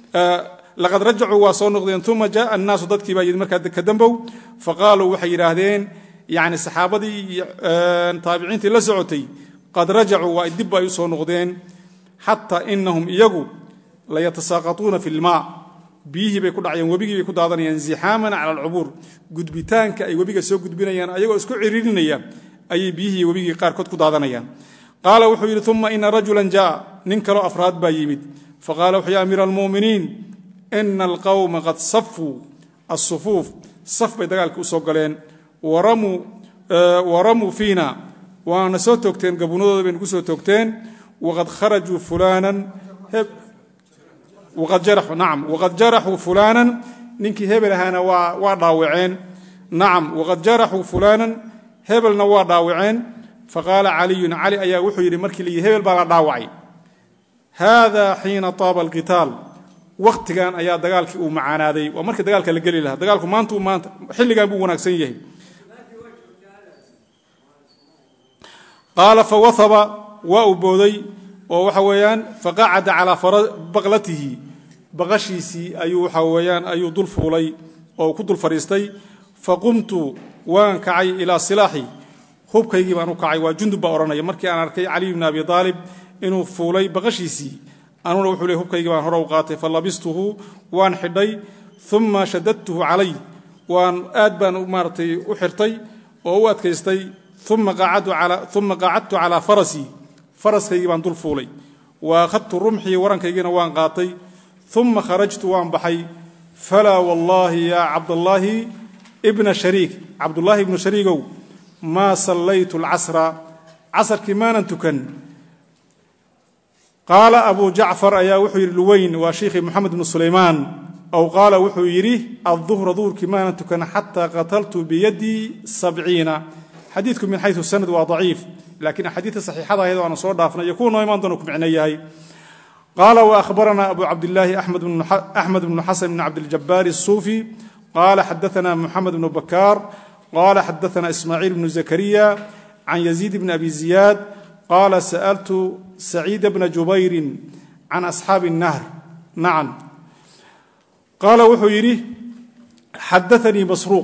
laqad raja'u wa soo noqdeen thumma jaa an-naas dadkii baa yimid marka ka dambow faqaalu waxay yiraahdeen yani saxaabadii taabiciintii la socotay qad raja'u wa dib ay soo noqdeen hatta innahum iyagu la yatasaqatuna fil ma bihi bay ku dhacayeen wabigi bay ku daadanayaan zihaman ala al-ubur gudbitaanka ay wabiga soo gudbinayaan ayagoo isku ciriirinaya ay bihi wabigi qaar kood ku daadanayaan qaala wuxuu yiri thumma inna rajulan jaa nin kale afraad baa yimid faqaala wuxuu ya amiir almu'miniin inna alqawma qad saffu as-sufuf saf bay dagaalka u soo galeen waramu waramu fiina wa nasoo toogteen gabunadooda bay ku soo toogteen waqad kharaju fulanan waqad jarahu na'am waqad jarahu fulanan ninki hebel ahana waa waa dhaawaceen na'am waqad jarahu fulanan hebelna waa dhaawaceen فقال علي علي أيا وحي مركي لي هبل بلا داوعي هذا حين طاب القتال وقت كان أيا دغالك او معانا دي ومركي دغالك لا غلي لها دغالك مانتو مانت خليغان بو وناغسن يحي قال فوثب وابودي وwaxa weeyaan فقعد على بغلته بغشيسي ايو waxa weeyaan ayu dul fuulay oo ku dul fariistay فقمت وان كعي الى سلاحي hubkaygii baan u kacay waa jundub baa oranaya markii aan arkay ali ibn abi talib inuu fuulay baqashiisi anuna wuxuu leeyahay hubkaygii baan hore u qaatay falabistuhu waan xidhay thumma shaddadtuhu alay waan aad baan u maartay u xirtay oo u adkaystay thumma qa'adu ala thumma qa'adtu ala farasi faraskaygii baan dul fuulay wa akhadtu rumhi warankaygina waan qaatay thumma kharajtu waan baxay fala wallahi ya abdullah ibn sharik abdullah ibn sharigow ما صليت العصر عصر كمان تكن قال أبو جعفر أيا وحي الوين وشيخ محمد بن سليمان أو قال وحي يريه الظهر ظهر كمان تكن حتى قتلت بيدي سبعين حديثكم من حيث السند وضعيف لكن حديث صحيح هذا هذا أنا صور دافنا يكون إيمان ظنكم عنياي قال وأخبرنا أبو عبد الله أحمد بن أحمد بن حسن بن عبد الجبار الصوفي قال حدثنا محمد بن بكار قال حدثنا إسماعيل بن زكريا عن يزيد بن أبي زياد قال سألت سعيد بن جبير عن أصحاب النهر نعم قال وحيري حدثني مسروق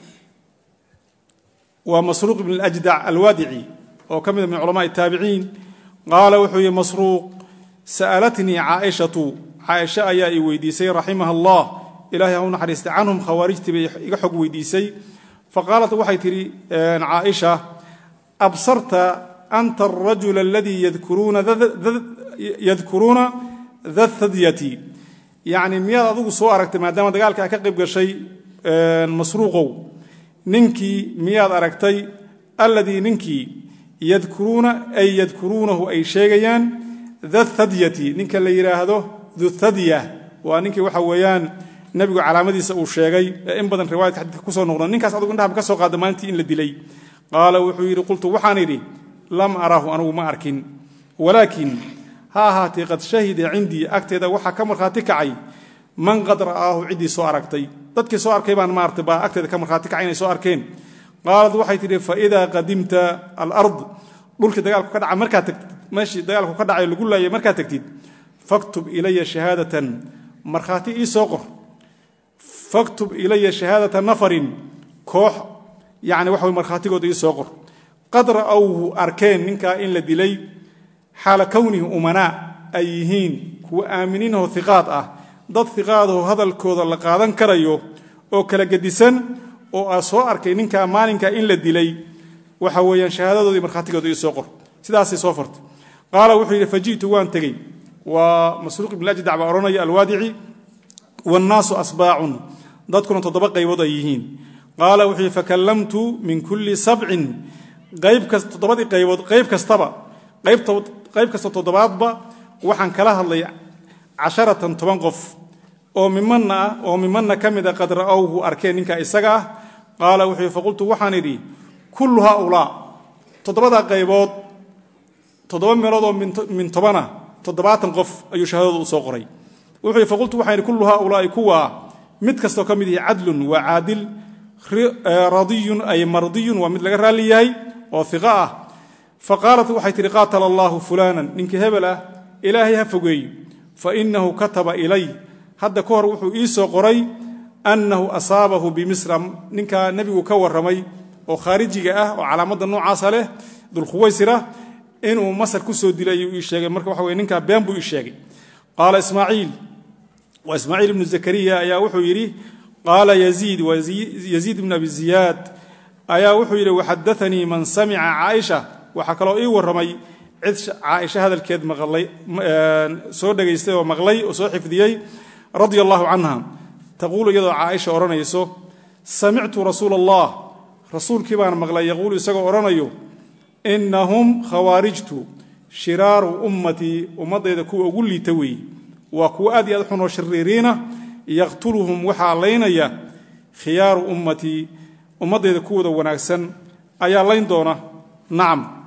ومسروق بن الأجدع الوادعي وكم من علماء التابعين قال وحي مسروق سألتني عائشة عائشة أيا إيويديسي رحمها الله إلهي هون حريست عنهم خوارجتي بيحق ويديسي فقالت وحي تري عائشة أبصرت أنت الرجل الذي يذكرون ذا ذا يذكرون ذا الثدية يعني مياد أدوك سواركت ما دام دقالك أكقب شيء مسروقه ننكي مياد أركتي الذي ننكي يذكرون أي يذكرونه أي شيئا ذا الثدية ننك اللي يراهده ذو الثدية وننكي وحويان نبي على مدي سو شيء إن بدن رواية حديث كسر نورا ننك أصدق إنها بكسر قادمانتي إن لدلي قال وحوير قلت وحانيري لم أراه أنا وما أركن ولكن ها هاتي قد شهد عندي أكتد وحا كمر خاتك عي من قد رآه عدي سؤاركتي تدك سؤار كيبان ما ارتبا أكتد كمر خاتك عيني سؤار كين قالت وحي تري فإذا قدمت الأرض قلت دقالك كدع مركا تكتد ماشي دقالك كدع يقول لي مركا تكتد فاكتب إلي شهادة مرخاتي إي سوقر فاكتب إلي شهادة نفر كوح يعني وحوي مرخاتي قد إي سوقر قد رأوه أركين منك إن لدلي حال كونه أمناء أيهين كو آمنينه ثقات أه ضد ثقاته هذا الكود اللي قادن كريو أو كلا قدسن أو أسوأ أركين منك مالك إن لدلي وحويا شهادة دي مرخاتي قد إي سوقر سداسي صوفرت قال وحي فجيت وان تقي ومسروق بن الأجدع بأروني الوادعي والناس أصباع ضدكم تطبق وضيهين قال وحي فكلمت من كل سبع قيب كستطبق قيب قيب كستبا قيب قيب كستطبق وحن كلاه الله عشرة تبنقف أو ممنا أو ممنا كم إذا قد رأوه أركانك إسقاه قال وحي فقلت وحنري كل هؤلاء تطبق قيبات تطبق مرض من من طبنا تطبقات قف أي شهادة صغري وحي فقلت وحنري كل هؤلاء كوا متكستو كم إذا عدل وعادل رضي أي مرضي ومثل رالياي وثقاء فقالت وحي تري قاتل الله فلانا ننك هبله إلهي هفقي فإنه كتب إلي هذا كور وحو إيسو قري أنه أصابه بمصر ننك نبي كور رمي وخارجي أه وعلى مدى النوع عاصله ذو الخويسرة إنه مصر كسو دلي إيشاقي مركب وحوي ننك بينبو إيشاقي قال إسماعيل وإسماعيل بن زكريا يا وحو يريه قال يزيد ويزيد بن أبي زياد أيا وحي وحدثني من سمع عائشة وحكى إيه ورمي عائشة هذا الكذب مغلي سور دقيسته ومغلي وسور حفظيي رضي الله عنها تقول يضع عائشة ورنيسو سمعت رسول الله رسول كبان مغلي يقول يسقى ورنيو إنهم خوارجت شرار أمتي ومضي ذكو أقول لي توي وكو أدي أدحن وشريرين يقتلهم وحالين خيار أمتي ومضي ذكو ذو وناكسن أيا لين دونه نعم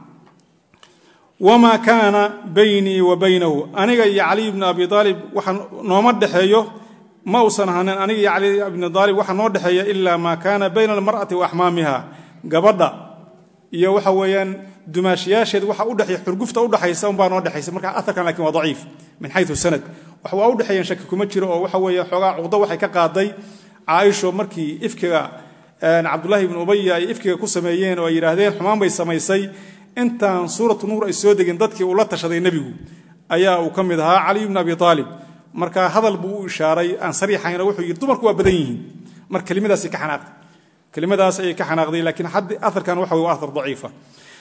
وما كان بيني وبينه أنا يا علي بن أبي طالب وحن نومد حيو ما وصنهن أنا يا علي بن طالب وحن نود حيا إلا ما كان بين المرأة وأحمامها قبضة يا وحويان دماشياشد وح أودحي حرقفته أودحي سام بان أودحي سمرك أثر كان لكن ضعيف من حيث السند وحوا أودحي شككم مجرى أو وحوي حقا عقدة وحي كقاضي عايشة مركي إفكا عبد الله بن أبي إفكا كسميين ويراهدين حمام بيسميسي أنت صورة نور السود جندتك ولا تشهد النبي أيا وكمدها علي بن أبي طالب مركا هذا البو إشاري أن صريحا يروحوا يرتمر كوا بدينهم مر كلمة داس كحناق كلمة داس كحناق دي لكن حد أثر كان وحوي وأثر ضعيفة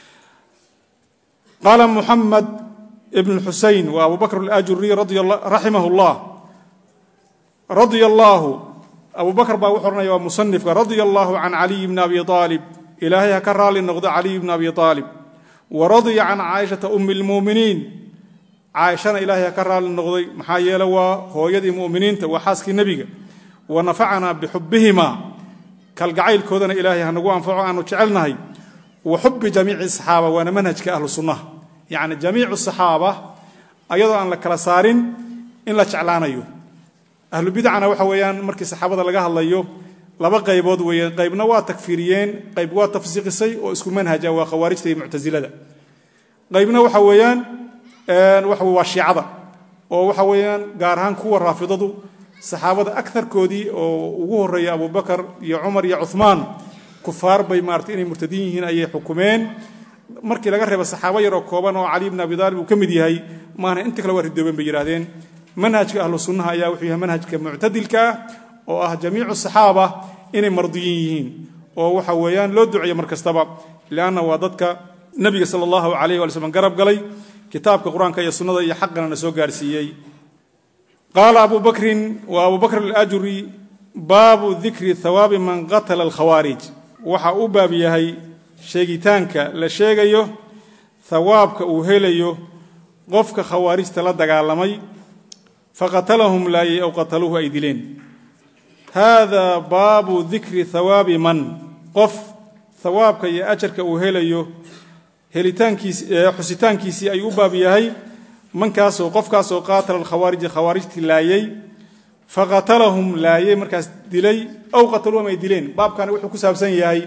قال محمد ابن الحسين وأبو بكر الآجري رضي الله رحمه الله رضي الله أبو بكر باوحرنا ومصنف رضي الله عن علي بن أبي طالب إلهي كرر للنقض علي بن أبي طالب ورضي عن عائشة أم المؤمنين عائشة إلهي كرر للنقض محايا لوا هو يد المؤمنين وحاسك النبي ونفعنا بحبهما كالقعيل كودنا إلهي هنقوا أنفعوا أن وجعلناه وحب جميع الصحابة وأنا منهج كأهل السنة يعني جميع الصحابة أيضا أن لك لسارين إن لا تعلان أيوه أهل البدع أنا وحويان مركز الصحابة لقاها الله أيوه لبقى قيبود وين قيبنا وتكفيريين قيبوا تفسيق السيء واسكو منهج وخوارج تي معتزلة قيبنا وحويان وحو الشيعة وحويان قارهان كور رافضه صحابة أكثر كودي وجوه يا أبو بكر يا عمر يا عثمان كفار بي مارتين مرتدين هنا أي حكومين مركي لقى رب الصحابة يركوبان وعلي بن أبي طالب وكمدي هاي ما أنا أنت كلا ورد دوبن بجرادين manhajka ahlu sunnaha ayaa wuxuu yahay manhajka muctadilka oo ah jamiicu saxaaba inay mardiyin yihiin oo waxa weeyaan loo duceeyo mar kastaba laana waa dadka nabiga sallallahu alayhi wa sallam garab galay kitaabka quraanka iyo sunnada iyo xaqana soo gaarsiiyay qala abu bakr wa abu bakr al-ajri baabu dhikri thawab man qatala al-khawarij waxa uu baab yahay sheegitaanka la sheegayo thawaabka uu helayo qofka khawaarijta la dagaalamay faqatalahum la aw qataluhu ay dileen hada baabu dhikri thawab man qof thawaabka iyo ajarka uu helayo helitaankiisa xusitaankiisa ay u baab yahay mankaas oo qofkaas oo qaatal al-khawarij khawarijti laayay faqatalahum laayay markaas dilay aw qataluhum ay dileen baabkan wuxuu ku saabsan yahay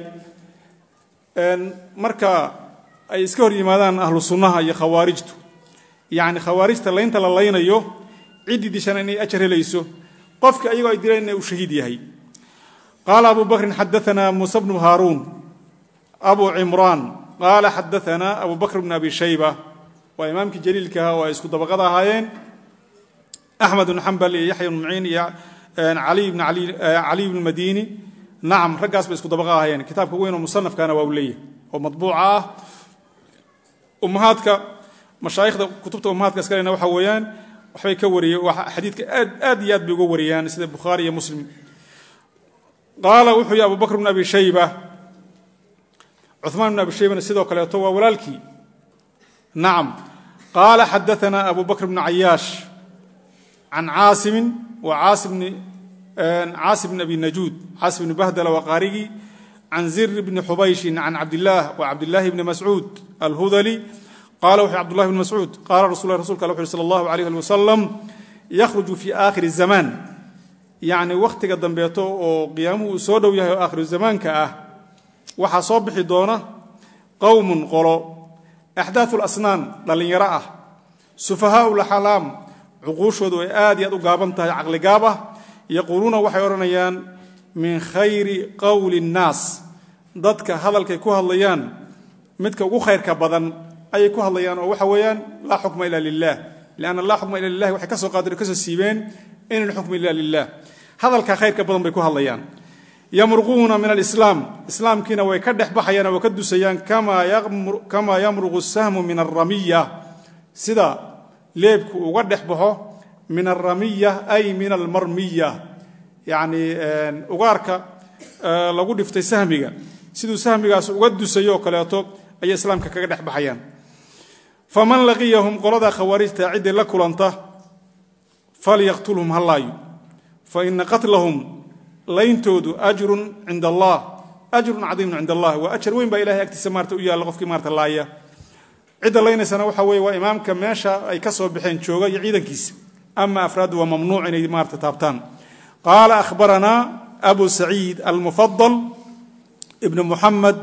een marka ay iska hor yimaadaan ahlu sunnaha iyo khawaarijtu yaani khawaarijta leynta la leynayo cid dishan inay ajar helayso qofka ayaga ay dileen inuu shahiid yahay qala abu bakr hadathana musa ibn harun abu imran qala hadathana abu bakr ibn abi shayba wa imamki jaliilka oo isku dabaqada ahaayeen ahmad ibn hanbal iyo yahya ibn mu'in iyo ali ibn ali ali ibn madini naam ragaas ba isku dabaqa ahaayeen kitaabka weyn oo musannafkana waa u leeyahay oo madbuuca ah ummahaadka mashaayixda kutubta ummahaadka iskalena waxa weeyaan waxay ka wariyay waxa xadiidka aad aad iyo aad bay uga wariyaan sida bukhari iyo muslim qala wuxuu ya abu bakr ibn abi shayba uthman ibn abi shayba sidoo kale to waa walaalkii naam qala hadathana abu bakr ibn ayyash an asim wa asim عاصم بن أبي نجود عاصم بن بهدل وقارئي عن زر بن حبيش عن عبد الله وعبد الله بن مسعود الهذلي قال وحي عبد الله بن مسعود قال رسول الله رسول الله صلى الله عليه وسلم يخرج في آخر الزمان يعني وقت قدام بيته وقيامه سوده وياه آخر الزمان كأه وحصبح دونه قوم قرأ أحداث الأسنان للي يراه سفهاء الحلام عقوش وآد يدو قابنتها عقل قابه يقولون waxay oranayaan min khayri qawli الناس dadka hadalkay ku hadlayaan midka ugu khayrka badan ay ku hadlayaan oo waxa weeyaan la hukma illa lillah laana la hukma illa lillah waxay ka soo qaadir ka soo siibeen in la hukma illa lillah hadalka khayrka badan bay ku hadlayaan yamruquna min al-islam islamkiina way ka dhaxbaxayaan oo ka dusayaan kama yamru kama yamruqu as-sahmu min ar-ramiyya sida leebku uga dhaxbaxo من الرمية أي من المرمية يعني أغارك لغو دفتي سهمية سيدو سهمية سوغدو سيو كلاتو أي إسلام ككدح بحيان فمن لقيهم قرد خوارج تعد لكلانته فليقتلهم هلاي فإن قتلهم لين تودو أجر عند الله أجر عظيم عند الله وأجر وين بإلهي اكتسمارته إياه لغفك مارت الله عد اللين سنة وحوي وإمام كماشا أي كسو بحين شوغا يعيدا كيس أما أفراد وممنوع أن يمار تتابتان قال أخبرنا أبو سعيد المفضل ابن محمد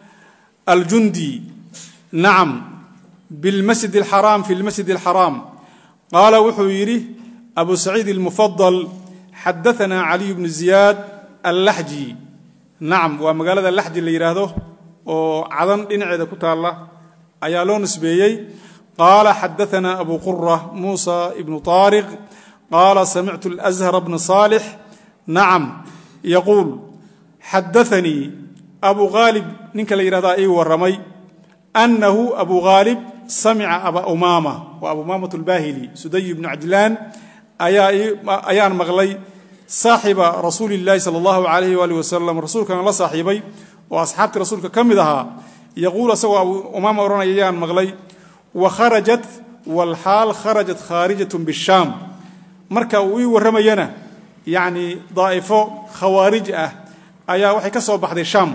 الجندي نعم بالمسجد الحرام في المسجد الحرام قال وحويري أبو سعيد المفضل حدثنا علي بن زياد اللحجي نعم ومقالة اللحجي اللي يراده وعظم إنعيد كتال الله أيالون سبيي قال حدثنا أبو قرة موسى ابن طارق قال سمعت الأزهر بن صالح نعم يقول حدثني أبو غالب ننك ليرضائي والرمي أنه أبو غالب سمع أبا أمامة وأبو أمامة الباهلي سدي بن عجلان أيان مغلي صاحب رسول الله صلى الله عليه وآله وسلم رسول كان الله صاحبي وأصحابك رسولك كم ذها يقول سوى أبو أمامة ورنا أيان مغلي وخرجت والحال خرجت خارجة بالشام مركا وي ورمينا يعني ضائفو خوارج اه ايا waxay ka soo baxday sham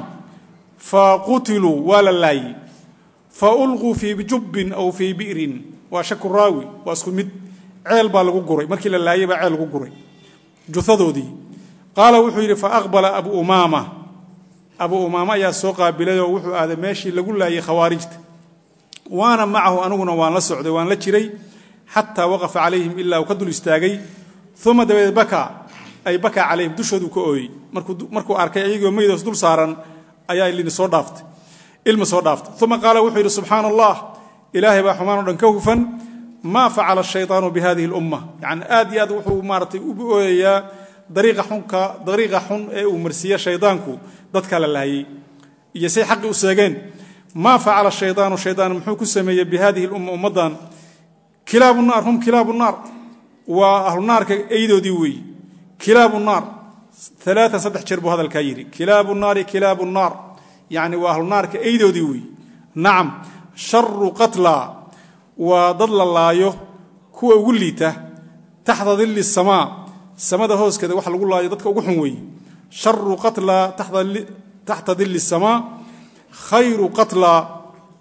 فقتلوا ولا لاي فألغوا في جب أو في بئر وشك الراوي واسكو مد عيل با لغو غوري markii la laayay ba ceel lagu guray jufadoodii قال wuxuu yiri فأقبل أبو أمامة أبو أمامة يا soo qaabilay oo wuxuu aaday meeshii lagu laayay khawaarijta وانا معه أنغنا وان لا سعودي وان لا جيري حتى وقف عليهم إلا وكدل استاغي ثم دبي بكى أي بكى عليهم دشودو كأوي مركو مركو أركي أيجو ميدوس دول صارن أيا اللي سو دافت ilma soo dhaaftay thumma qaala wuxuu yiri subhanallah ilaahay ba xumaan oo dhan ka hufan ما فعل الشيطان بهذه الأمة يعني آد ياد وحو مارتي أبويا طريقة حنك طريقة حن ومرسية شيطانكو ضدك لله يسي حق أساقين ما فعل الشيطان الشيطان محوك السمية بهذه الأمة أمضان كلاب النار هم كلاب النار وأهل النار كأيدو ديوي كلاب النار ثلاثة صدح شربوا هذا الكايري كلاب النار كلاب النار يعني وأهل النار كأيدو ديوي نعم شر قتلى وضل الله كوا وليته تحت ظل السماء السماء هوس كذا وحل الله يضدك وحنوي شر قتلى تحت تحت ظل السماء خير قتلى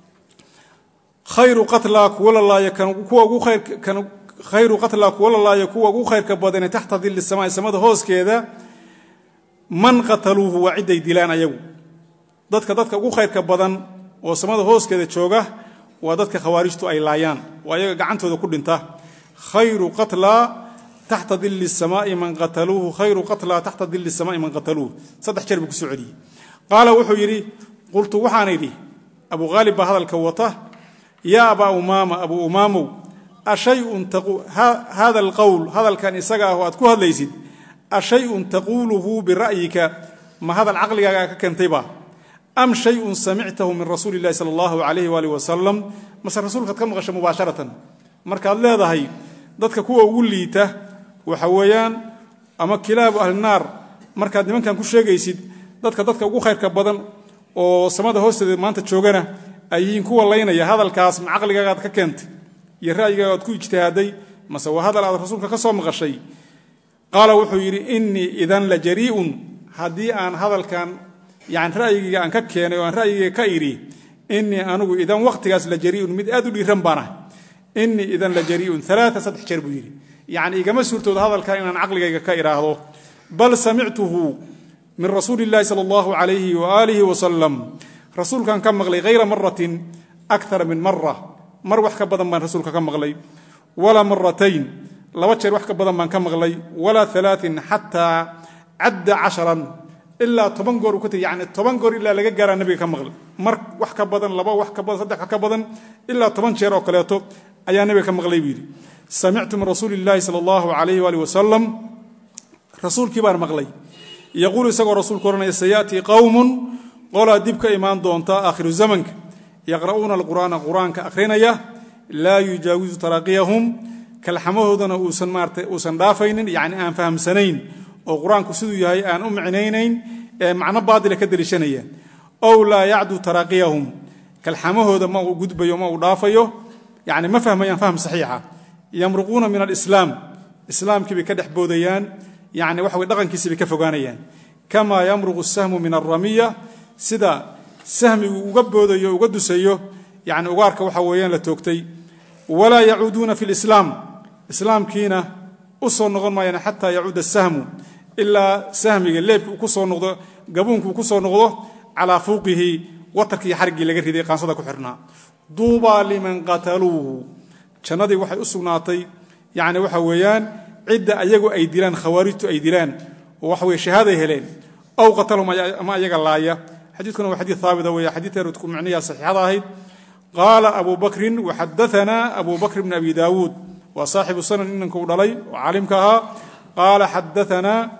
خير قتلى كولا الله يكن كوا خير كانوا خير قتلى كولا الله يكوا خير كبدن تحت ظل السماء السماء هوس كذا من قتلوه وعدي دلان يو ضدك ضدك ugu khayrka badan oo samada hooskeeda jooga waa dadka khawaarijtu ay laayaan waa ayaga gacantooda ku dhinta khayru qatla tahta dhilli as-samaa'i man qataluhu khayru qatla tahta dhilli as-samaa'i man qataluhu saddex jeer buu ku soo celiyay qaala wuxuu yiri qultu waxaan idhi abu ghalib hadalka wata ya aba umama abu umamu ashay'un taqu hada al-qawl hadalkan isaga ah aad ku hadlaysid ashay'un taquluhu bi ra'yika ma hada al-aqliga ka kantayba أم شيء سمعته من رسول الله صلى الله عليه وآله وسلم مثل رسولك كم غش مباشرة مركز الله ذهي ضدك كوا وليته وحويان أما كلاب أهل النار مركز من كان كل شيء يسيد ضدك ضدك كوا خير كبدن وسماد هوست ما أنت تشوجنا أيين كوا اللينا يا هذا الكاس مع عقل جاد ككنت يرأي جاد كوا اجتهادي مسوا هذا على رسولك كصوم غشي قال وحيري إني إذا لجريء هدي عن هذا الكان يعني رأيي أن ككيني وأن رأيي كايري إني أنو إذا وقت جالس لجريء مد أدو لي رمبانه إني إذا لجريء ثلاثة صدح شربيري يعني إذا ما سرت هذا الكائن عن عقلي كايره هذا بل سمعته من رسول الله صلى الله عليه وآله وسلم رسول كان كم مغلي غير مرة أكثر من مرة مر وحك بدن من رسول كم مغلي ولا مرتين لو تشر وحك بدن من كم مغلي ولا ثلاث حتى عد عشرا إلا تبنجر وكتي يعني تبنجر إلا لقى جرى النبي كم مغل مر وحك بدن لبا وحك بدن صدق حك بدن إلا تبنشر وكلاته أي النبي كم مغلي بيري سمعت من رسول الله صلى الله عليه وآله وسلم رسول كبار مغلي يقول سجى رسول كورنا سيأتي قوم قال دبك إيمان دونتا آخر الزمن يقرؤون القرآن قرآن كأخرين لا يجاوز تراقيهم كالحمه دنا أوسن مارت أوسن دافين يعني أن فهم سنين وقرآن كسدو يهي أن أم عنينين معنى بعض لكدر شنية أو لا يعدو تراقيهم كالحمه هذا ما وجود بيوم أو ضافيه يعني ما فهم ينفهم صحيحة يمرقون من الإسلام إسلام كبي كدح بوديان يعني وحوي دغن كسبي كفوغانيان كما يمرق السهم من الرمية سدا سهم وجبوديو وجدسيو يعني وقارك وحويان لتوكتي ولا يعودون في الإسلام إسلام كينا أصل نغن ما يعني حتى يعود السهم إلا سهمي الليف وكسر نغضه جابونك وكسر نغضه على فوقه وترك حرق لجري ذي قانصة كحرنا دوبا لمن قتلوه شنادي وحي أسوناتي يعني وحويان عدة أيجو أيديلان خوارج أيديلان وحوي شهادة هلين أو قتلوا ما يجا الله حديث كنا حديث ثابت ويا حديث يرتكم معنية صحيح هذا قال أبو بكر وحدثنا أبو بكر بن أبي داود وصاحب السنن إنكم ودلي وعلمكها قال حدثنا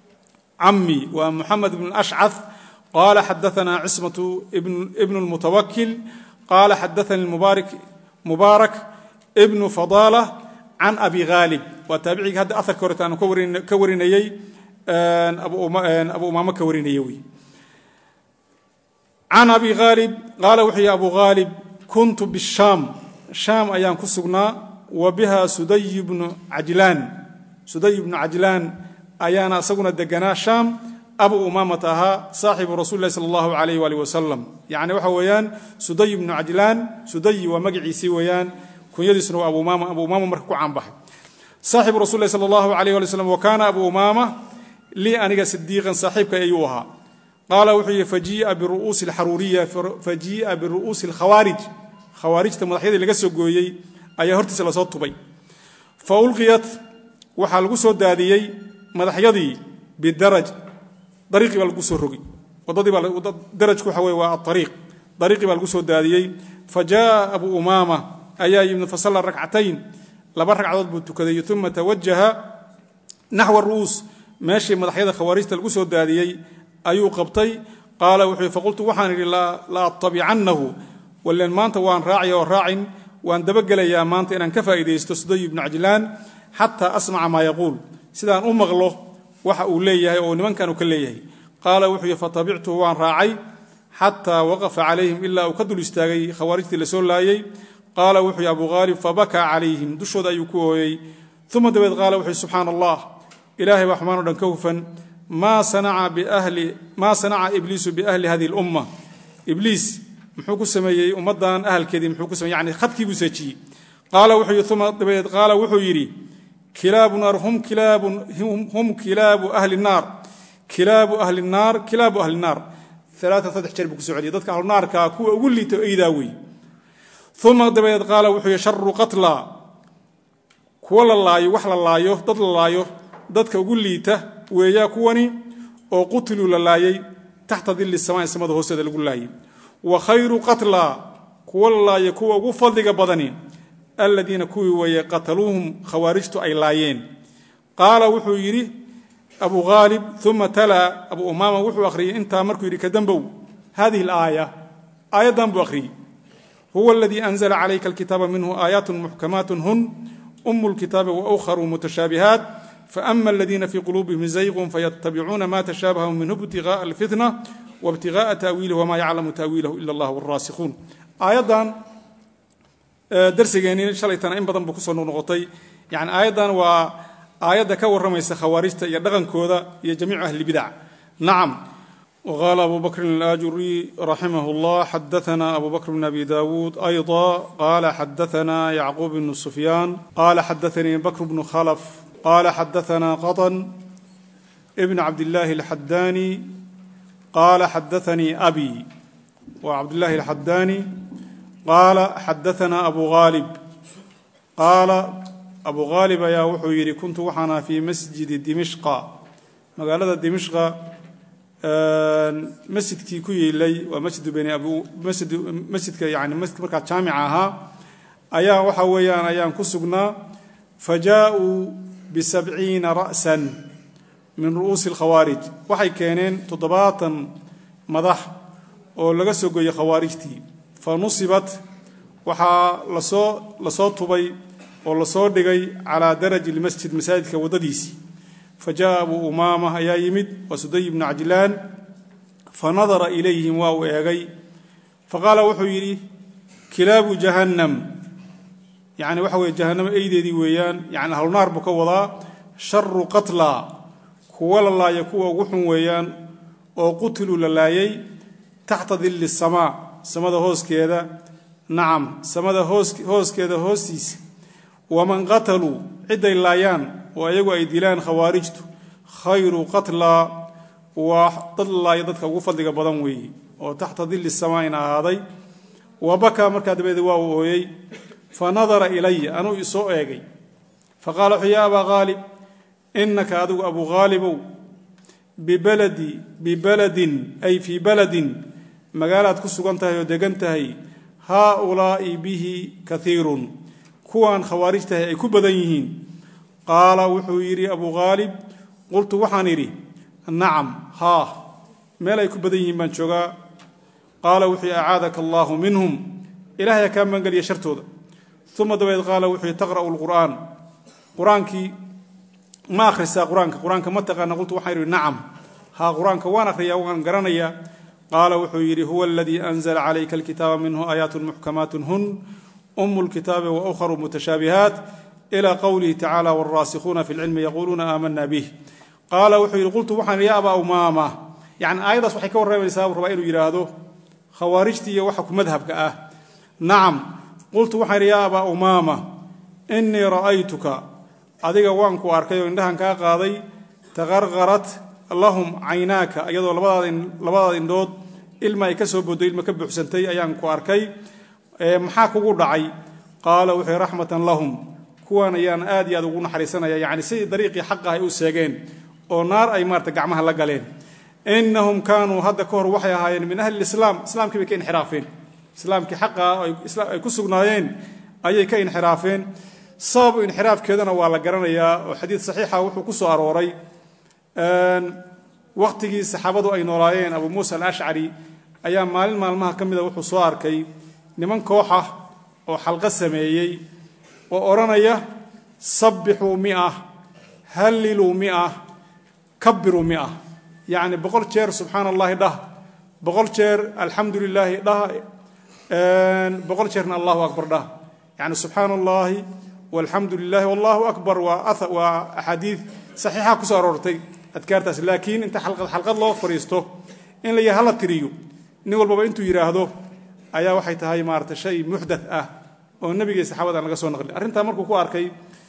عمي ومحمد بن الأشعث قال حدثنا عصمة ابن ابن المتوكل قال حدثني المبارك مبارك ابن فضالة عن أبي غالب وتابعي هذا أثر كورتان كورين كورينيي أبو أبو أمامة كورينيوي عن أبي غالب قال وحي أبو غالب كنت بالشام الشام أيام كسقنا وبها سدي بن عجلان سدي بن عجلان أيانا سقنا الدجنا شام أبو أمامتها صاحب رسول الله صلى الله عليه وآله وسلم يعني وحويان سدي بن عجلان سدي ومجعي سويان كن يدسنوا أبو أمامة أبو أمامة مركو عن بحر صاحب رسول الله صلى الله عليه وآله وسلم وكان أبو أمامة لي أنك صديقا صاحبك أيها قال وحي فجيء بالرؤوس الحرورية فجيء بالرؤوس الخوارج خوارج تمضحية اللي قسوا قويي أي هرتس على صوت طبي فألقيت وحال قسوا داديي مضحيضي بالدرج طريقي بالقسوا الرقي وضدي بالدرج كحوي والطريق طريقي بالقسوا داديي فجاء أبو أمامة ayaa yimid fasalla rakcatayn laba ragcadood buu tukaday uma tawajaha naxwa ru'uus meeshii madaxyada khawaarijta lagu soo daadiyey ayuu qabtay qaala wuxuu faqultu waxaan idhi la attabicannahu wallen maanta waan raacaya oo raacin waan dabagelayaa maanta inaan ka faa'iidaysto suday ibnu cajlaan xataa asmaca maa yaquul sidaan u maqlo waxa uu leeyahay oo nimankan uu ka leeyahay qaala wuxuu yidhi fatabictuhu waan raacay xataa waqafa calayhim ilaa uu ka dul istaagay khawaarijtii la soo laayey qaala wuxuu yidhi abu haalib fabakaa calayhim dushooda ayuu ku ooyey uma dabeed qaala wuxuu yidhi subxaana allah ilaahay baa xumaan o dhan ka hufan maa sanaca ibliisu biahli hadihi lumma ibliis muxuu ku sameeyey ummaddan ahalkeedii muxuu ku sameyey yani khadkii buu seejiyey qaala wuxuu yidhi uma dabeed qaala wuxuu yidhi kilaabu naar hum kilaabu ahli naar kilaabu ahli naar kilaabu ahli naar alaatan saddex jeer buu ku soo celiyey dadka ahlunaarkaa kuwa ugu liito eydaa wey uma dabeed qaala wuxuu yidhi sharu qatla kuwa la laayo wax la laayo dad la laayo dadka ugu liita weeyaa kuwani oo qutiluu la laayey taxta dilli samaa samada hoosteeda lagu laayey wa khayru qatla kuwa la laayo kuwa ugu fadliga badani aladiina kuwii weeye qataluuhum khawaarijtu ay laayeen qaala wuxuu yidhi abu haalib uma talaa abu umaama wuxuu akhriyey intaa markuu yidhi kadambow hadihi alaaya aayaddan buu akhriyey huwa aladii anzala calayka alkitaaba minhu aayaat muxkamaat hun umu lkitaabi waukharu mutashaabihaat faama aladiina fii quluubihim zayqun fayatabicuuna ma tashaabaha minhu ibtigaءa alfitna wاbtigaءa ta'wiilih wma yaclamu ta'wiilahu ila allah wاlraasikuun aayaddan darsigeennii shalaytana in badan buu kusoo noqnoqotay yani aayaddan waa aayadda ka warramaysa khawaarijta iyo dhaqankooda iyo jamiicu ahli bidac nacam وقال أبو بكر الآجري رحمه الله حدثنا أبو بكر بن أبي داود أيضا قال حدثنا يعقوب بن سفيان قال حدثني بكر بن خلف قال حدثنا قطن ابن عبد الله الحداني قال حدثني أبي وعبد الله الحداني قال حدثنا أبو غالب قال أبو غالب يا وحيري كنت وحنا في مسجد دمشق مقالة دمشق masjidkii ku yeelay waa masjid bani abu masjid masjidka yani masjid marka jaamica aha ayaa waxa weeyaan ayaan ku sugnaa fajaa'u bi sabciina ra'san min ru'us al-khawarij waxay keeneen toddobaatan madax oo laga soo gooyay khawaarijtii fa nusibat waxa la soo la soo tubay oo la soo dhigay ala daraji al-masjid masaajidka wadadiisi فجاء أبو أمامة يا يمد وسدي بن عجلان فنظر إليهم واو إيغي فقال وحويري كلاب جهنم يعني وحوي جهنم أيدي دي ويان يعني هل نار بكوضا شر قتلى كوال الله يكوى وحن ويان وقتلوا للايي تحت ظل السماء سمد هوس كذا نعم سمد هوس هوس كذا هوسيس ومن قتلوا عدة اللايان وأيقوا أي ديلان خوارجته خير قتلى وطلع يدك وفضل بدنوي وتحت ظل السماء هذا وبكى مركز بيدواوي فنظر إلي أنا يسوء يجي فقال يا أبا غالب إنك أدو أبو غالب ببلد ببلد أي في بلد مقالات كسوغنتها ودقنتها هؤلاء به كثير كوان خوارجته أي كبدينهين قال وحويري أبو غالب قلت وحانيري نعم ها ما لا يكبدين من شغا قال وحي أعاذك الله منهم إلهي كان من قال يشرتو ثم دويد قال وحي تقرأ القرآن قرآنك ما أخرسا قرآنك قرآنك ما تقرأ قلت وحيري نعم ها قرآنك وانا أخريا وانا قرانيا قال وحويري هو الذي أنزل عليك الكتاب منه آيات محكمات هن أم الكتاب وأخر متشابهات إلى قوله تعالى والراسخون في العلم يقولون آمنا به قال وحي قلت وحن يا أبا أمامة يعني أيضا صحيح كور رأي الإسلام ربائل يرادو خوارجتي وحكم مذهب كأه نعم قلت وحن يا أبا أمامة إني رأيتك أديك وانكو أركيو إنها كاقاضي تغرغرت اللهم عيناك أيضا لبضاد اندود إلما يكسب بدو إلما كبح سنتي أيانكو أركي محاكو قرعي قال وحي رحمة لهم كوان أيان آدي أدو نحرسنا يعني سي طريقي حقها يوسيقين أو نار أي مارت قعمها لقالين إنهم كانوا هذا كور وحيها من أهل الإسلام إسلام كيف كين حرافين إسلام كي حقها أي كسقنايين ayay ka inxiraafeen sababu inxiraafkeedana waa la garanayaa oo xadiid saxiixa wuxuu ku soo arooray waqtigii saxaabadu ay noolaayeen abu muusa al-ashcari ayaa maalin maalmaha ka mida wuxuu soo arkay niman koox ah oo xalqa sameeyey oo odhanaya sabbixuu mia halliluu mia kabbiruu mia yacni boqol jeer subxaana allahi dhah boqol jeer alxamdu lilaahi dhah boqol jeerna allahu akbar dhah yacni subxaana allahi walxamdu lilahi wallahu akbar waa waa axaadiid saxiixa ku soo aroortay adkaartaas laakiin inta xalqad xalqad loo fariisto in la yahay hala tiriyo nin walbaba intuu yiraahdo ayaa waxay tahay maarta shay muhdath ah oo nabiga saxaabada laga soo naqlay arinta markuu ku arkay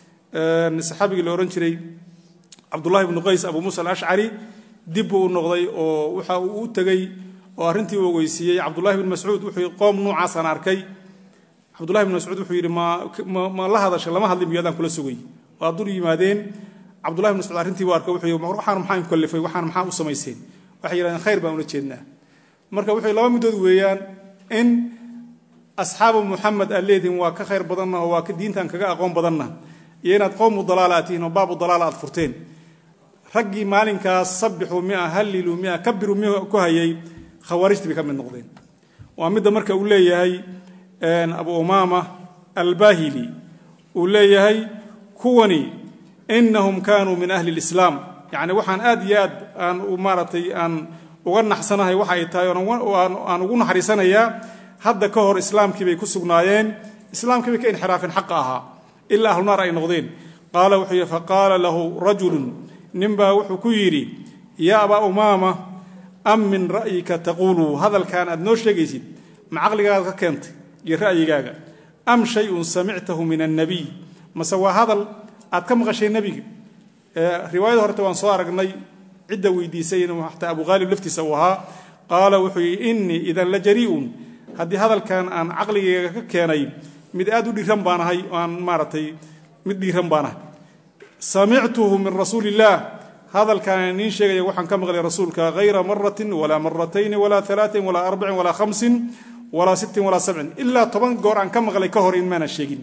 ee saxaabiga la oran jiray Abdullah ibn Qays Abu Musa al-Ash'ari dib uu noqday oo waxa uu u tagay oo arintii uu weysiiyay Abdullah ibn Mas'ud wuxuu qoom noocaas aan arkay Abdullah ibn Mas'ud wuxuu yiri ma ma la hadashay lama hadlin biyadaan kula sugay waa dur yimaadeen Abdullah ibn Mas'ud arintii waa arkay wuxuu yiri waxaan maxaan ku kalifay waxaan maxaa u samayseen waxay yiraahdeen khayr baan u jeednaa marka wuxuu laba midood weeyaan in asxaabu Muhammad alladin waa ka khayr badanna waa ka diintan kaga aqoon badanna inaad qowm dalaalaatiin oo baab dalaalaad furteen ragii maalinkaas sabbixu mi'a hallilu mi'a kabbiru mi'a ku hayay khawaarijtii ka mid noqdeen waa mid marka uu leeyahay een Abu Umama al-Bahili uu leeyahay kuwani innahum kanu min ahli al-islam yaani waxaan aad iyo aad aan u maaratay aan uga naxsanahay waxa ay tahay oo aan ugu naxariisanayaa hadda ka hor islaamkii bay ku sugnaayeen islaamkii bay ka inxiraafeen xaq ahaa illa ahlu naar ay noqdeen qaala wuxuu fa qaala lahu rajulun nimba wuxuu ku yiri ya aba umama am min ra'yika taqulu hadalkan aad noo sheegaysid ma aqligaaga ka keentay iyo ra'yigaaga am shay'un sami'tahu min an-nabi masawa hadal aad ka maqashay nabiga riwaayada horta waan soo aragnay cidda weydiisay inuu xataa Abu Ghalib laftiisa uu ahaa qaala wuxuu inni idan la jari'un hadii hadalkan aan aqligayga ka keenay mid aad u dhiran baanahay aan maaratay mid dhiran baanahay sami'tuhu min rasuulillah hadalkan in sheegay waxaan ka maqlay rasuulka ghayra marratin wala marratayn wala thalathin wala arba'in wala khamsin wala sittin wala sab'in illa toban goor aan ka maqlay ka hor in maana sheegin